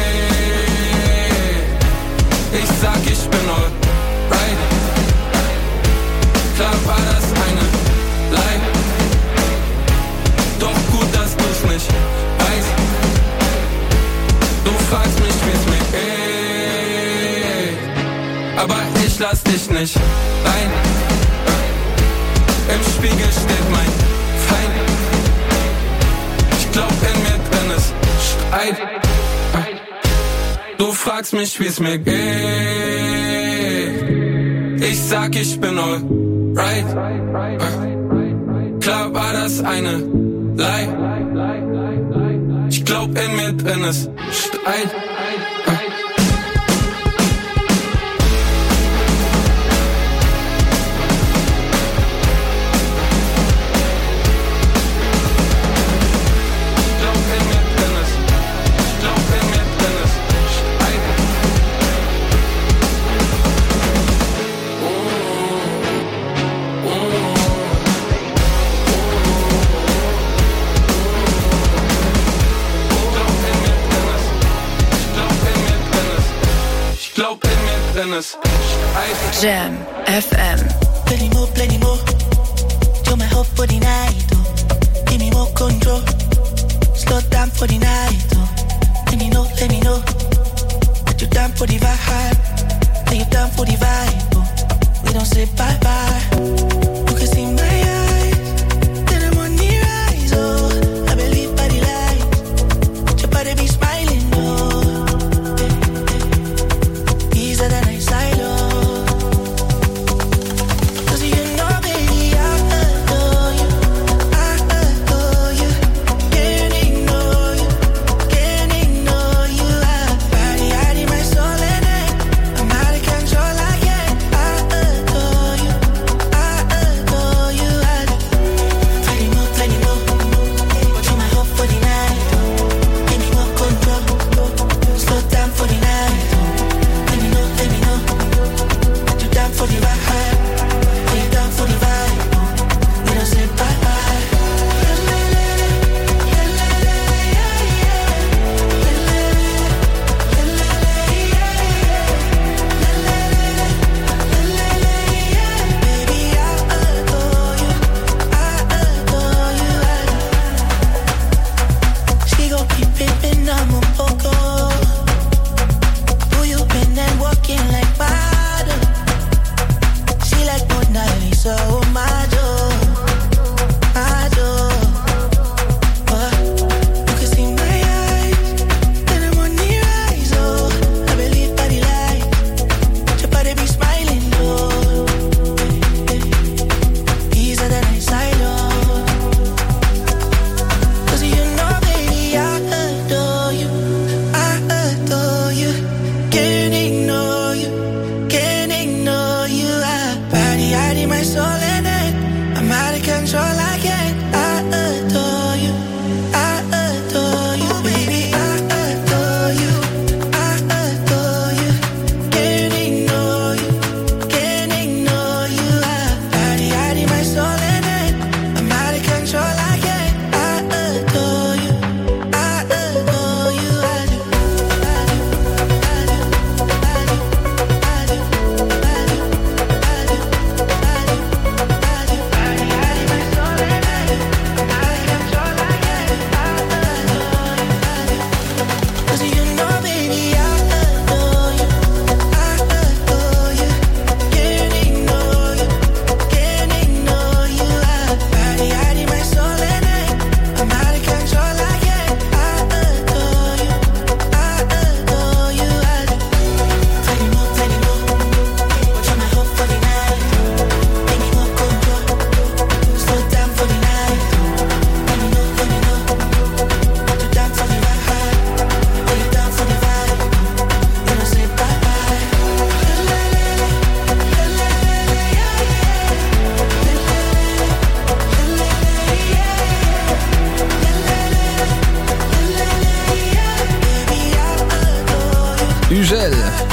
Ich sag, ich bin alright. Klar war das eine Lie. Doch gut, dass du's nicht weißt. Du fragst mich, wie's mir geht. Aber ich lass dich nicht rein. Im Spiegel steht mein Feind. Ich glaub, in mir drin ist Streit. Du fragst mich, wie's mir geht. Ich sag, ich bin alright. Klar war das eine Lie. Ich glaub, in mir drin ist Streit. Jam F M. Plenty more, plenty more. You're my hope for the night, oh. Give me more control. Slow down for the night, oh. Let me know, let me know. That you're down for the vibe. That you're down for the vibe, oh. We don't say bye-bye. You can see my eyes. Then I'm on the rise, oh. I believe by the light. Your body be smiling, oh. Easier than I silo. Ugel.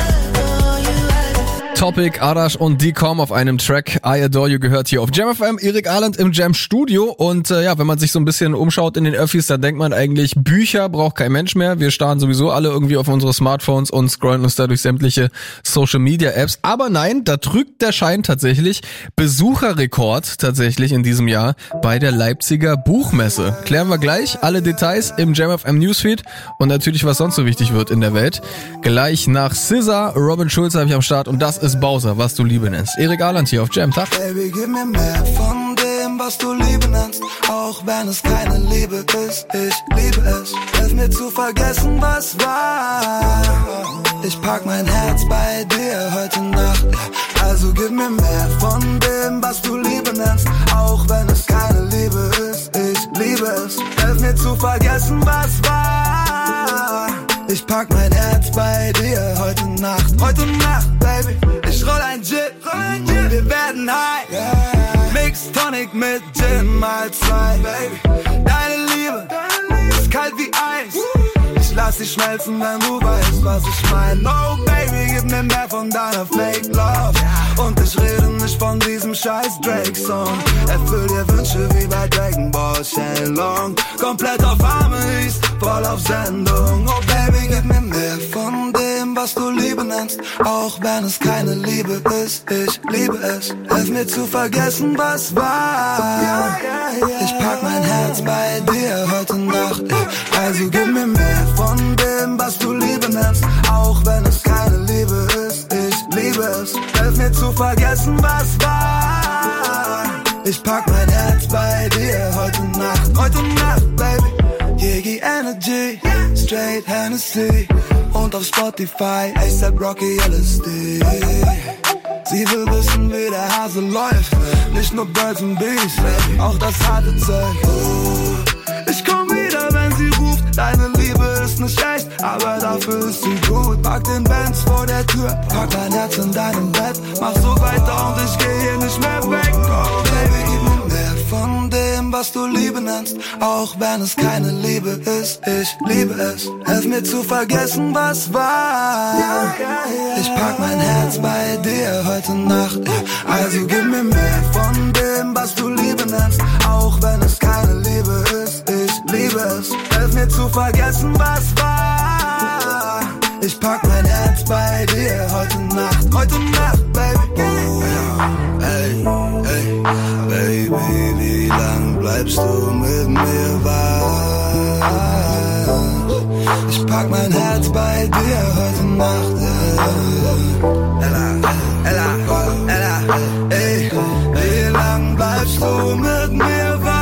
Topic, Arash und D-Com auf einem Track I Adore You gehört hier auf Jam F M. Erik Ahland im Jam Studio und äh, ja, wenn man sich so ein bisschen umschaut in den Öffis, dann denkt man eigentlich, Bücher braucht kein Mensch mehr. Wir starren sowieso alle irgendwie auf unsere Smartphones und scrollen uns da durch sämtliche Social Media Apps. Aber nein, da trügt der Schein tatsächlich. Besucherrekord tatsächlich in diesem Jahr bei der Leipziger Buchmesse. Klären wir gleich alle Details im Jam F M Newsfeed und natürlich, was sonst so wichtig wird in der Welt. Gleich nach S Z A, Robin Schulz habe ich am Start und das ist Bowser, was du Liebe nennst. Erik Ahland hier auf Jam, Tag. Baby, gib mir mehr von dem, was du Liebe nennst, auch wenn es keine Liebe ist. Ich liebe es, hilf mir zu vergessen, was war. Ich pack mein Herz bei dir heute Nacht. Also gib mir mehr von dem, was du Liebe nennst, auch wenn es keine Liebe ist. Ich liebe es, hilf mir zu vergessen, was war. Ich pack mein Herz bei dir heute Nacht. Heute Nacht, Baby. Ich roll ein Gin, wir werden high. Yeah. Mix Tonic mit Gin mal zwei, Baby. Deine Liebe ist kalt wie Eis. Ich lass dich schmelzen, wenn du weißt, was ich mein. Oh, Baby, gib mir mehr von deiner Fake Love. Und ich rede nicht von diesem scheiß Drake-Song. Erfüll dir Wünsche wie bei Dragon Ball Shenlong. Komplett auf Harmonies, voll auf Sendung. Oh, Baby, gib mir mehr von dem, was du Liebe nennst, auch wenn es keine Liebe ist. Ich liebe es, hilf mir zu vergessen, was war. Ich pack mein Herz bei dir heute Nacht. Also gib mir mehr von dem, was du Liebe nennst, auch wenn es keine Liebe ist. Ich liebe es, hilf mir zu vergessen, was war. Ich pack mein Herz bei dir heute Nacht. Heute Nacht, Baby. Yegi Energy, straight Hennessy und auf Spotify A$AP Rocky L S D. Sie will wissen, wie der Hase läuft, nicht nur Birds and Bees, auch das harte Zeug. Ich komm wieder, wenn sie ruft, deine Liebe ist nicht echt, aber dafür ist sie gut. Pack den Benz vor der Tür, pack dein Herz in deinem Bett, mach so weiter und ich geh hier nicht mehr weg. Oh, Baby, gib mir mehr von dem, was du Liebe nennst, auch wenn es keine Liebe ist. Ich liebe es, hilf mir zu vergessen, was war. Ich pack mein Herz bei dir heute Nacht. Also gib mir mehr von dem, was du Liebe nennst, auch wenn es keine Liebe ist. Ich liebe es, hilf mir zu vergessen, was war. Ich pack mein Herz bei dir heute Nacht. Heute Nacht, Baby. Hey, hey, Baby, wie lang bleibst du mit mir wach? Ich pack mein Herz bei dir heute Nacht. Yeah. Ella, Ella, Ella, ey, wie lang bleibst du mit mir wach?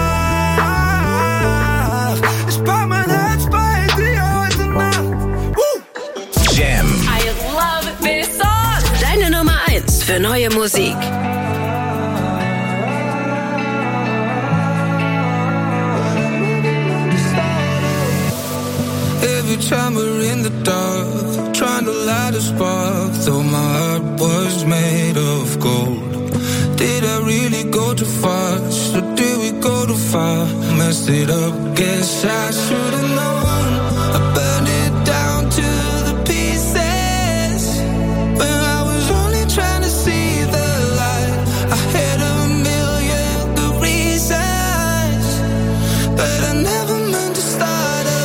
Ich pack mein Herz bei dir heute Nacht. Woo. Jam. I love this song. Deine Nummer eins für neue Musik. Every time we're in the dark, trying to light a spark, though my heart was made of gold. Did I really go too fast, or did we go too far? Messed it up, guess I should've known. I burned it down to the pieces, when I was only trying to see the light. I had a million good reasons, but I never meant to start a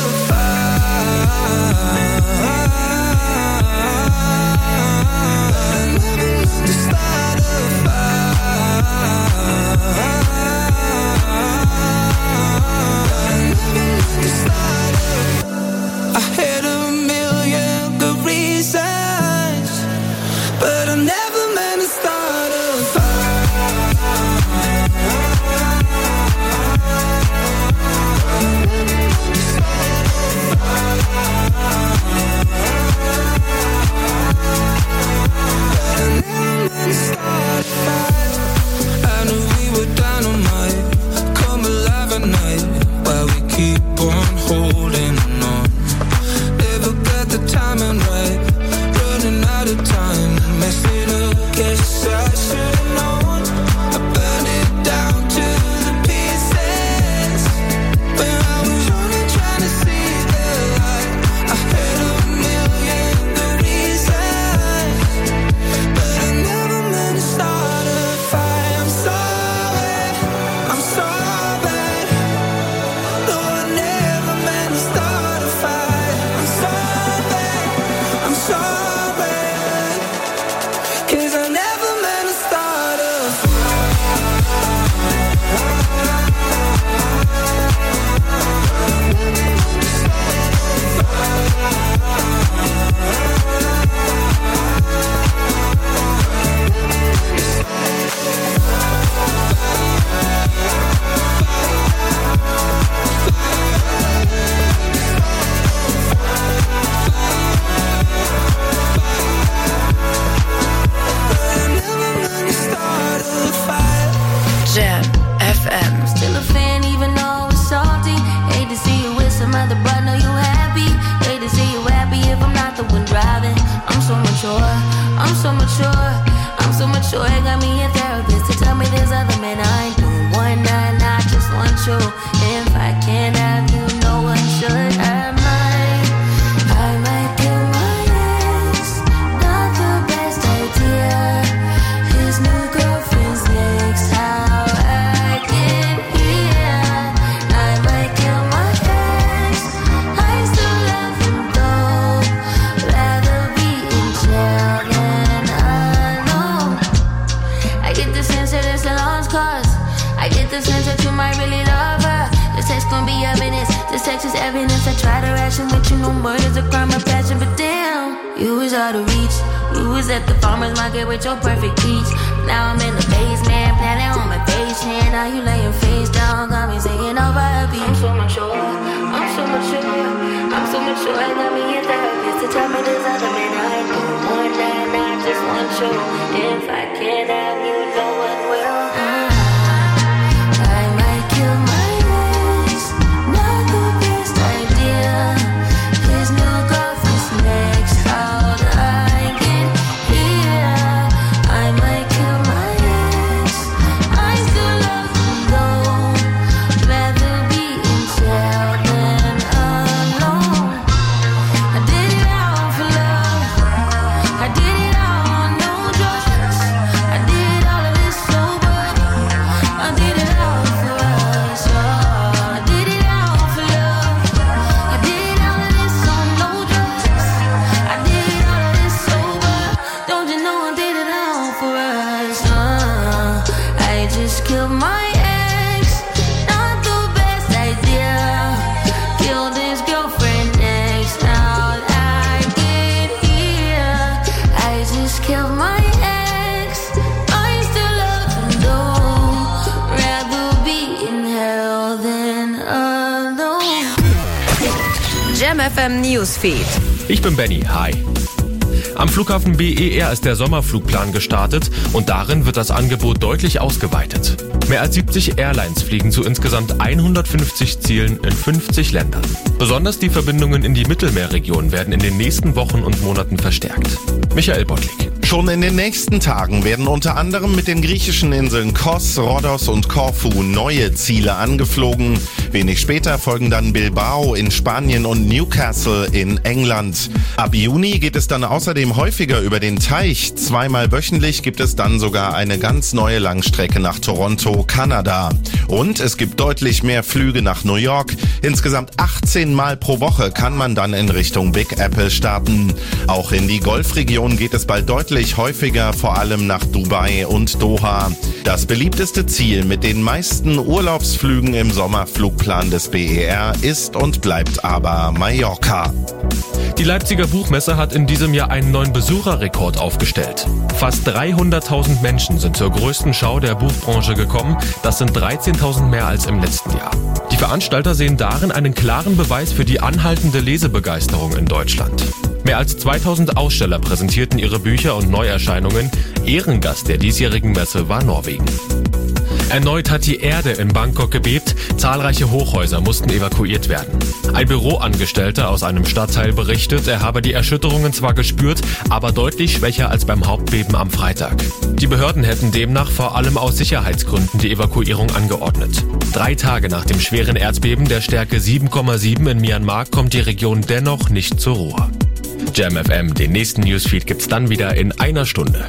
cause I get the sense that you might really love her. This text gon' be evidence, this text is evidence. I try to ration with you, no murder's a crime of passion. But damn, you was out of reach. You was at the farmer's market with your perfect peach. Now I'm in the basement, planning on my patient. Now you laying face down, got me singing over a beat. I'm so mature, I'm so mature, I'm so mature. I got me in therapist to tell me there's other men I do. One night, not just one show. If I can't have you, no one will. I might kill my ex, not the best idea. His new girlfriend's next, how'd I get here? I might kill my ex, I still love him though. Rather be in jail than alone. I did it all for love, I did it all on no drugs. I did all of this sober, I did it all for us. Oh, I did it all for love, I did all of this on no drugs. I did all of this sober, don't you know I did it all for us. Uh, I just killed my ex, not the best idea. Killed his girlfriend next, how'd I get here? I just killed my ex, I still love him though. Rather be in hell than alone. Jam F M Newsfeed. Ich bin Benny, hi. Am Flughafen B E R ist der Sommerflugplan gestartet und darin wird das Angebot deutlich ausgeweitet. Mehr als siebzig Airlines fliegen zu insgesamt hundertfünfzig Zielen in fünfzig Ländern. Besonders die Verbindungen in die Mittelmeerregion werden in den nächsten Wochen und Monaten verstärkt. Michael Bottlik. Schon in den nächsten Tagen werden unter anderem mit den griechischen Inseln Kos, Rhodos und Korfu neue Ziele angeflogen. Wenig später folgen dann Bilbao in Spanien und Newcastle in England. Ab Juni geht es dann außerdem häufiger über den Teich. Zweimal wöchentlich gibt es dann sogar eine ganz neue Langstrecke nach Toronto, Kanada. Und es gibt deutlich mehr Flüge nach New York. Insgesamt achtzehn Mal pro Woche kann man dann in Richtung Big Apple starten. Auch in die Golfregion geht es bald deutlich häufiger, vor allem nach Dubai und Doha. Das beliebteste Ziel mit den meisten Urlaubsflügen im Sommerflugplan des B E R ist und bleibt aber Mallorca. Die Leipziger Buchmesse hat in diesem Jahr einen neuen Besucherrekord aufgestellt. Fast dreihunderttausend Menschen sind zur größten Schau der Buchbranche gekommen. Das sind dreizehntausend mehr als im letzten Jahr. Die Veranstalter sehen darin einen klaren Beweis für die anhaltende Lesebegeisterung in Deutschland. Mehr als zweitausend Aussteller präsentierten ihre Bücher und Neuerscheinungen. Ehrengast der diesjährigen Messe war Norwegen. Erneut hat die Erde in Bangkok gebebt. Zahlreiche Hochhäuser mussten evakuiert werden. Ein Büroangestellter aus einem Stadtteil berichtet, er habe die Erschütterungen zwar gespürt, aber deutlich schwächer als beim Hauptbeben am Freitag. Die Behörden hätten demnach vor allem aus Sicherheitsgründen die Evakuierung angeordnet. Drei Tage nach dem schweren Erdbeben der Stärke sieben Komma sieben in Myanmar kommt die Region dennoch nicht zur Ruhe. Jam F M, den nächsten Newsfeed gibt's dann wieder in einer Stunde.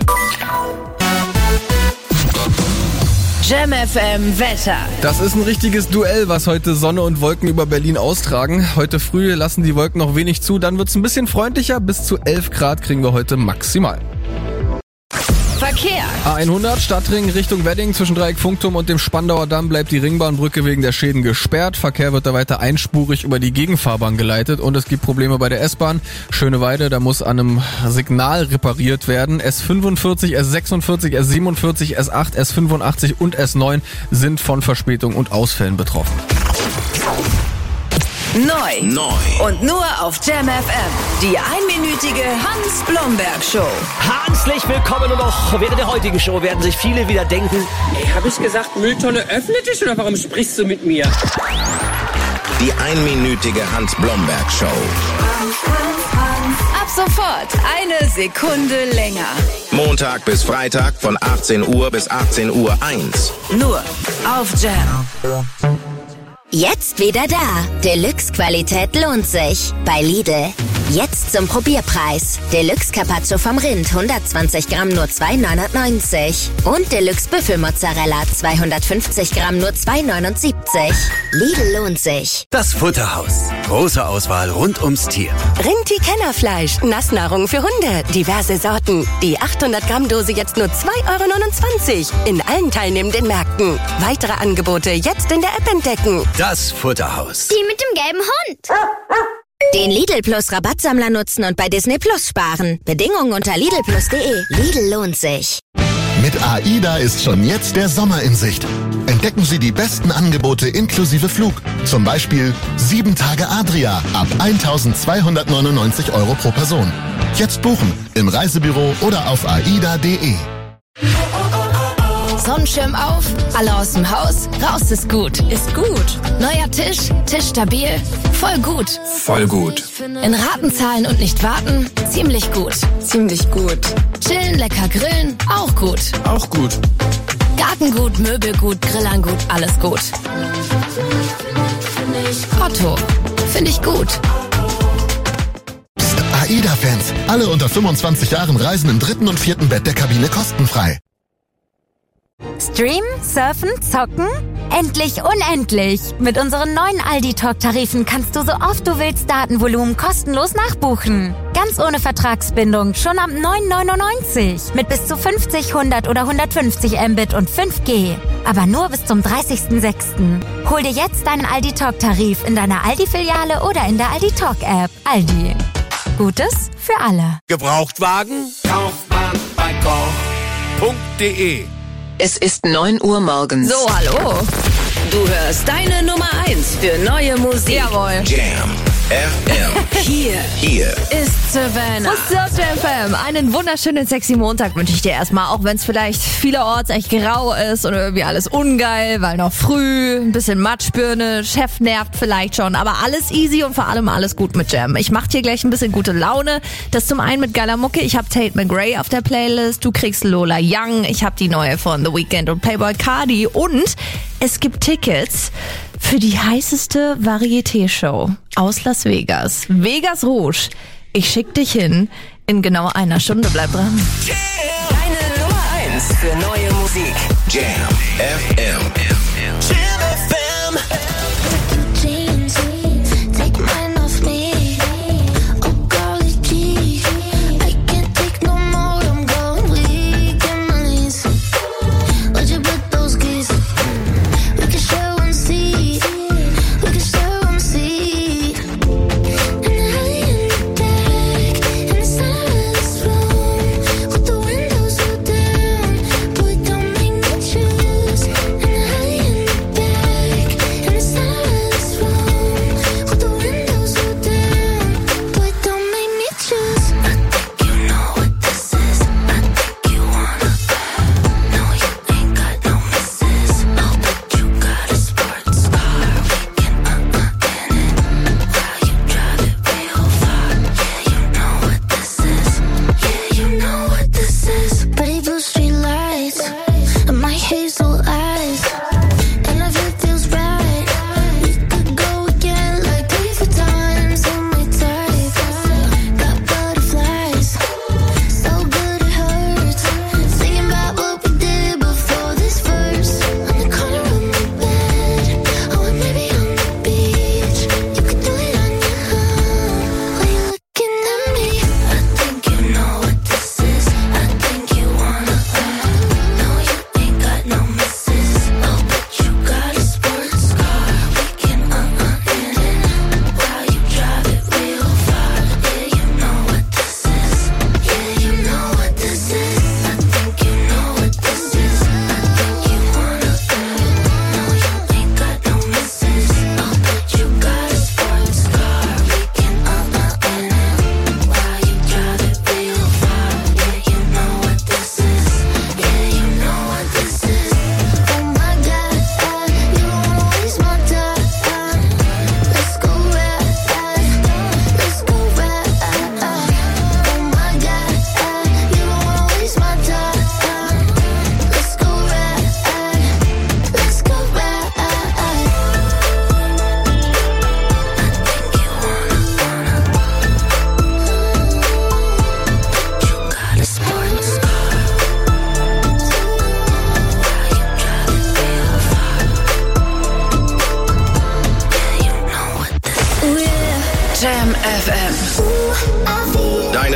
Jam F M Wetter. Das ist ein richtiges Duell, was heute Sonne und Wolken über Berlin austragen. Heute früh lassen die Wolken noch wenig zu, dann wird's ein bisschen freundlicher. Bis zu elf Grad kriegen wir heute maximal. Verkehr. A hundert Stadtring Richtung Wedding zwischen Dreieck Funkturm und dem Spandauer Damm bleibt die Ringbahnbrücke wegen der Schäden gesperrt. Verkehr wird da weiter einspurig über die Gegenfahrbahn geleitet und es gibt Probleme bei der S-Bahn. Schöneweide, da muss an einem Signal repariert werden. S fünfundvierzig, S sechsundvierzig, S siebenundvierzig, S acht, S fünfundachtzig und S neun sind von Verspätung und Ausfällen betroffen. Neu. Neu. Und nur auf Jam F M. Die einminütige Hans-Blomberg-Show. Herzlich willkommen und auch während der heutigen Show werden sich viele wieder denken, ey, hab ich gesagt, Mülltonne öffnet dich oder warum sprichst du mit mir? Die einminütige Hans-Blomberg-Show. Ab sofort eine Sekunde länger. Montag bis Freitag von achtzehn Uhr bis achtzehn Uhr eins. Nur auf Jam. Jetzt wieder da. Deluxe-Qualität lohnt sich. Bei Lidl. Jetzt zum Probierpreis. Deluxe Carpaccio vom Rind, hundertzwanzig Gramm, nur zwei neunundneunzig. Und Deluxe Büffelmozzarella, zweihundertfünfzig Gramm, nur zwei neunundsiebzig. Lidl lohnt sich. Das Futterhaus. Große Auswahl rund ums Tier. Rinti-Kennerfleisch, Nassnahrung für Hunde, diverse Sorten. Die achthundert Gramm Dose jetzt nur zwei Euro neunundzwanzig. In allen teilnehmenden Märkten. Weitere Angebote jetzt in der App entdecken. Das Futterhaus. Die mit dem gelben Hund. Den Lidl Plus Rabattsammler nutzen und bei Disney Plus sparen. Bedingungen unter lidl plus punkt de. Lidl lohnt sich. Mit AIDA ist schon jetzt der Sommer in Sicht. Entdecken Sie die besten Angebote inklusive Flug. Zum Beispiel sieben Tage Adria ab eintausendzweihundertneunundneunzig Euro pro Person. Jetzt buchen im Reisebüro oder auf aida punkt de. Sonnenschirm auf, alle aus dem Haus, raus ist gut. Ist gut. Neuer Tisch, Tisch stabil, voll gut. Voll gut. In Raten zahlen und nicht warten, ziemlich gut. Ziemlich gut. Chillen, lecker grillen, auch gut. Auch gut. Gartengut, Möbelgut, Grillangut, alles gut. Otto, finde ich gut. Psst, AIDA-Fans, alle unter fünfundzwanzig Jahren reisen im dritten und vierten Bett der Kabine kostenfrei. Streamen, surfen, zocken? Endlich unendlich! Mit unseren neuen Aldi-Talk-Tarifen kannst du so oft du willst Datenvolumen kostenlos nachbuchen. Ganz ohne Vertragsbindung, schon ab neun neunundneunzig. Mit bis zu fünfzig, hundert oder hundertfünfzig Mbit und fünf G. Aber nur bis zum dreißigsten sechsten Hol dir jetzt deinen Aldi-Talk-Tarif in deiner Aldi-Filiale oder in der Aldi-Talk-App. Aldi. Gutes für alle. Gebrauchtwagen? Kauft man bei koch punkt de. Es ist neun Uhr morgens. So, hallo. Du hörst deine Nummer eins für neue Musik. Jawohl. Jam F M. Hier. Hier ist Savannah. Was ist Jam F M? Einen wunderschönen, sexy Montag wünsche ich dir erstmal, auch wenn es vielleicht vielerorts echt grau ist und irgendwie alles ungeil, weil noch früh, ein bisschen Matschbirne, Chef nervt vielleicht schon, aber alles easy und vor allem alles gut mit Jam. Ich mach dir gleich ein bisschen gute Laune. Das zum einen mit geiler Mucke. Ich habe Tate McRae auf der Playlist, du kriegst Lola Young, ich habe die neue von The Weeknd und Playboi Carti und es gibt Tickets für die heißeste Varieté-Show aus Las Vegas. Vegas Rouge. Ich schick dich hin in genau einer Stunde. Bleib dran. Deine Nummer eins für neue Musik. Jam F M. Jam F M.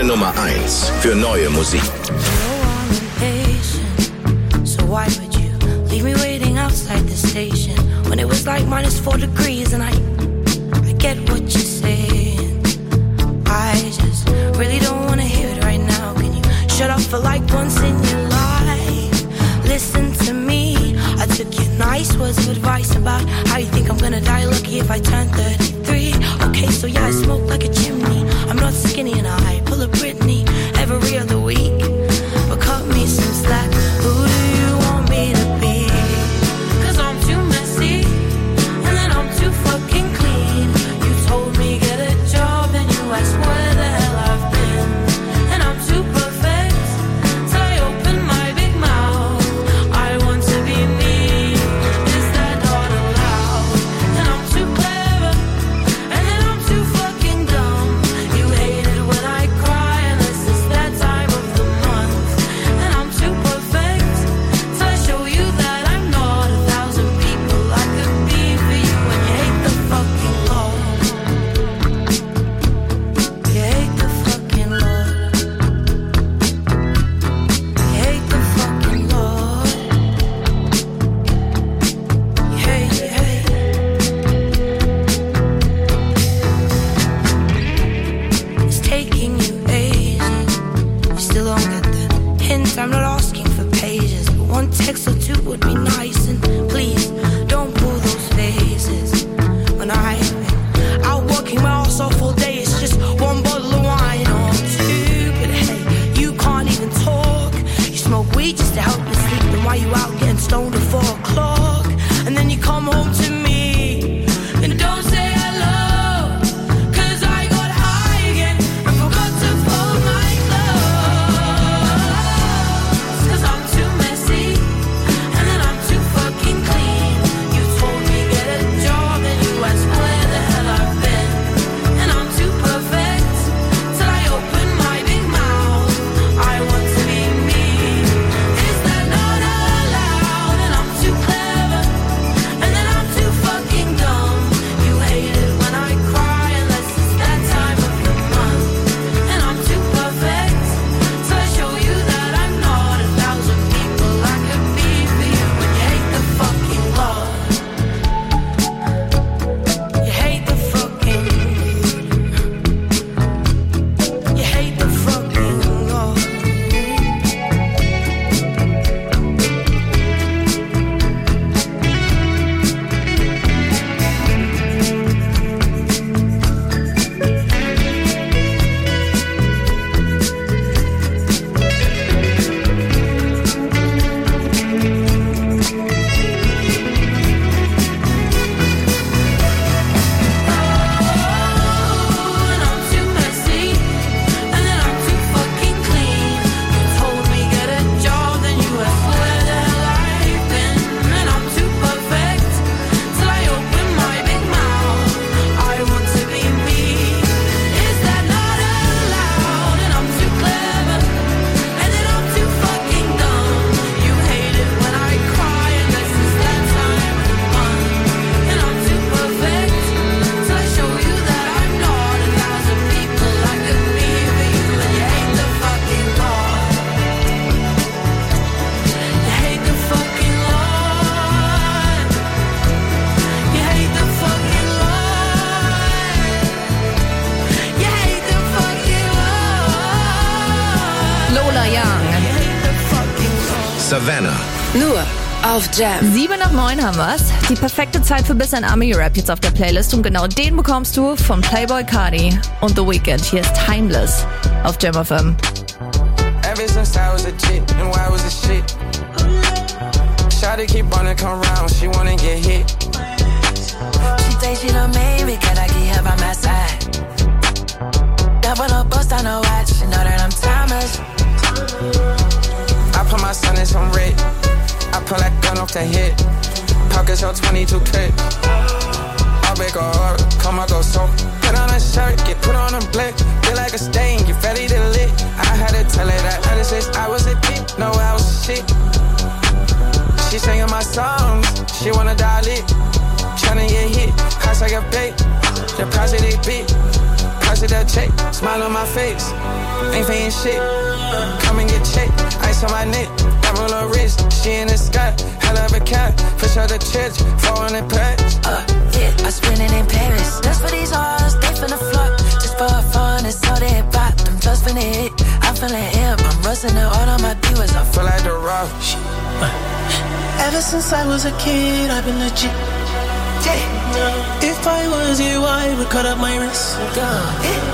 Nummer eins für neue Musik. So why would you leave me waiting outside the station when it was like minus four degrees and I, I get what you're saying. I just really don't wanna hear it right now. Can you shut up for like once in your life? Listen to me. I took your nice words of advice about how you think I'm gonna die lucky if I turn thirty-three. Okay, so yeah, I smoke like a chimney. I'm not skinny and I pull a Britney every other week. But cut me some slack. Who do you want me to be? Cause I'm too messy and then I'm too fucking clean. You told me get a job and you asked where the hell I've been. And I'm too perfect till I open my big mouth. I want to be me. Is that not allowed? And I'm too clever and then I'm too fucking dumb. You hate it when I cry unless it's that time of the month. And I'm too perfect till I show you that I'm not a thousand people I could be for you. And you hate the fucking Lord. You hate the fucking Lord. You hate the fucking Lord. You hate, you hate. It's taking you ages. You still don't get the hint. I'm not asking for pages, but one text or two would be nice. And please don't pull those faces. When I've been out working my ass off all day, it's just one bottle of wine or two. But hey, you can't even talk. You smoke weed just to help you sleep. Then why you out getting stoned at four o'clock? And then you come home to me and don't say hello. Cause I got high again and forgot to fold my clothes. Cause I'm too messy and then I'm too fucking clean. You told me get a job and you asked where the hell I've been. And I'm too perfect till I open my big mouth. I want to be me. Is that not allowed? And I'm too clever and then I'm too fucking dumb. You hate it when I cry unless it's that time of the month. And I'm too perfect till I show you that I'm not a thousand people I could be for you. And you hate the fucking Lord. You hate the fucking. You hate the fucking Lord. And I'm too messy and then I'm too fucking clean. You told me get a job, then you asked where the hell I've been. And I'm too perfect till I open my big mouth. I want to be me. Is that not allowed? And I'm too clever and then I'm too fucking dumb. You hate it when I cry unless it's that time of the month. And I'm too perfect till I show you that I'm not a thousand people I could be for you. And you hate the fucking Lord. You hate the fucking Lord. You hate the fucking Lord. You hate the fucking Lord. Lola Young. Savannah. Nur auf Jam. Sieben nach neun haben wir's. Die perfekte Zeit für bisschen Ami-Rap jetzt auf der Playlist und genau den bekommst du von Playboy Carti und The Weeknd. Hier ist Timeless auf Jam F M. Ever since I was a chick, and why was a shit? Shawty keep wanna come round, she wanna get hit. She say she done made me, can I keep her by my side? Double up, bust on her watch, she know that I'm timeless. I put my son in some red. I pull that gun off the hip. Pockets on twenty-two clip. I'll make a order, come on, go so. Put on a shirt, get put on a blick. Feel like a stain, get ready to lit. I had to tell her that other since I was a kid. No, I was shit. She singing my songs, she wanna dial it. Tryna get hit, house like a bait. The price of they beat. Cause of that check, smile on my face. Ain't paying shit. Come and get checked. Ice on my neck, double her wrist. She in the sky, hell of a cat. Push out the church, foreign and packs. Uh, yeah, I spend it in Paris. Just for these hoes, they finna flop. Just for fun, it's all they bought. Them just finna hit. I'm feeling hip. I'm rusting it all on my divas. I feel like the rock. Ever since I was a kid, I've been legit. Yeah. If I was you, I would cut up my wrist.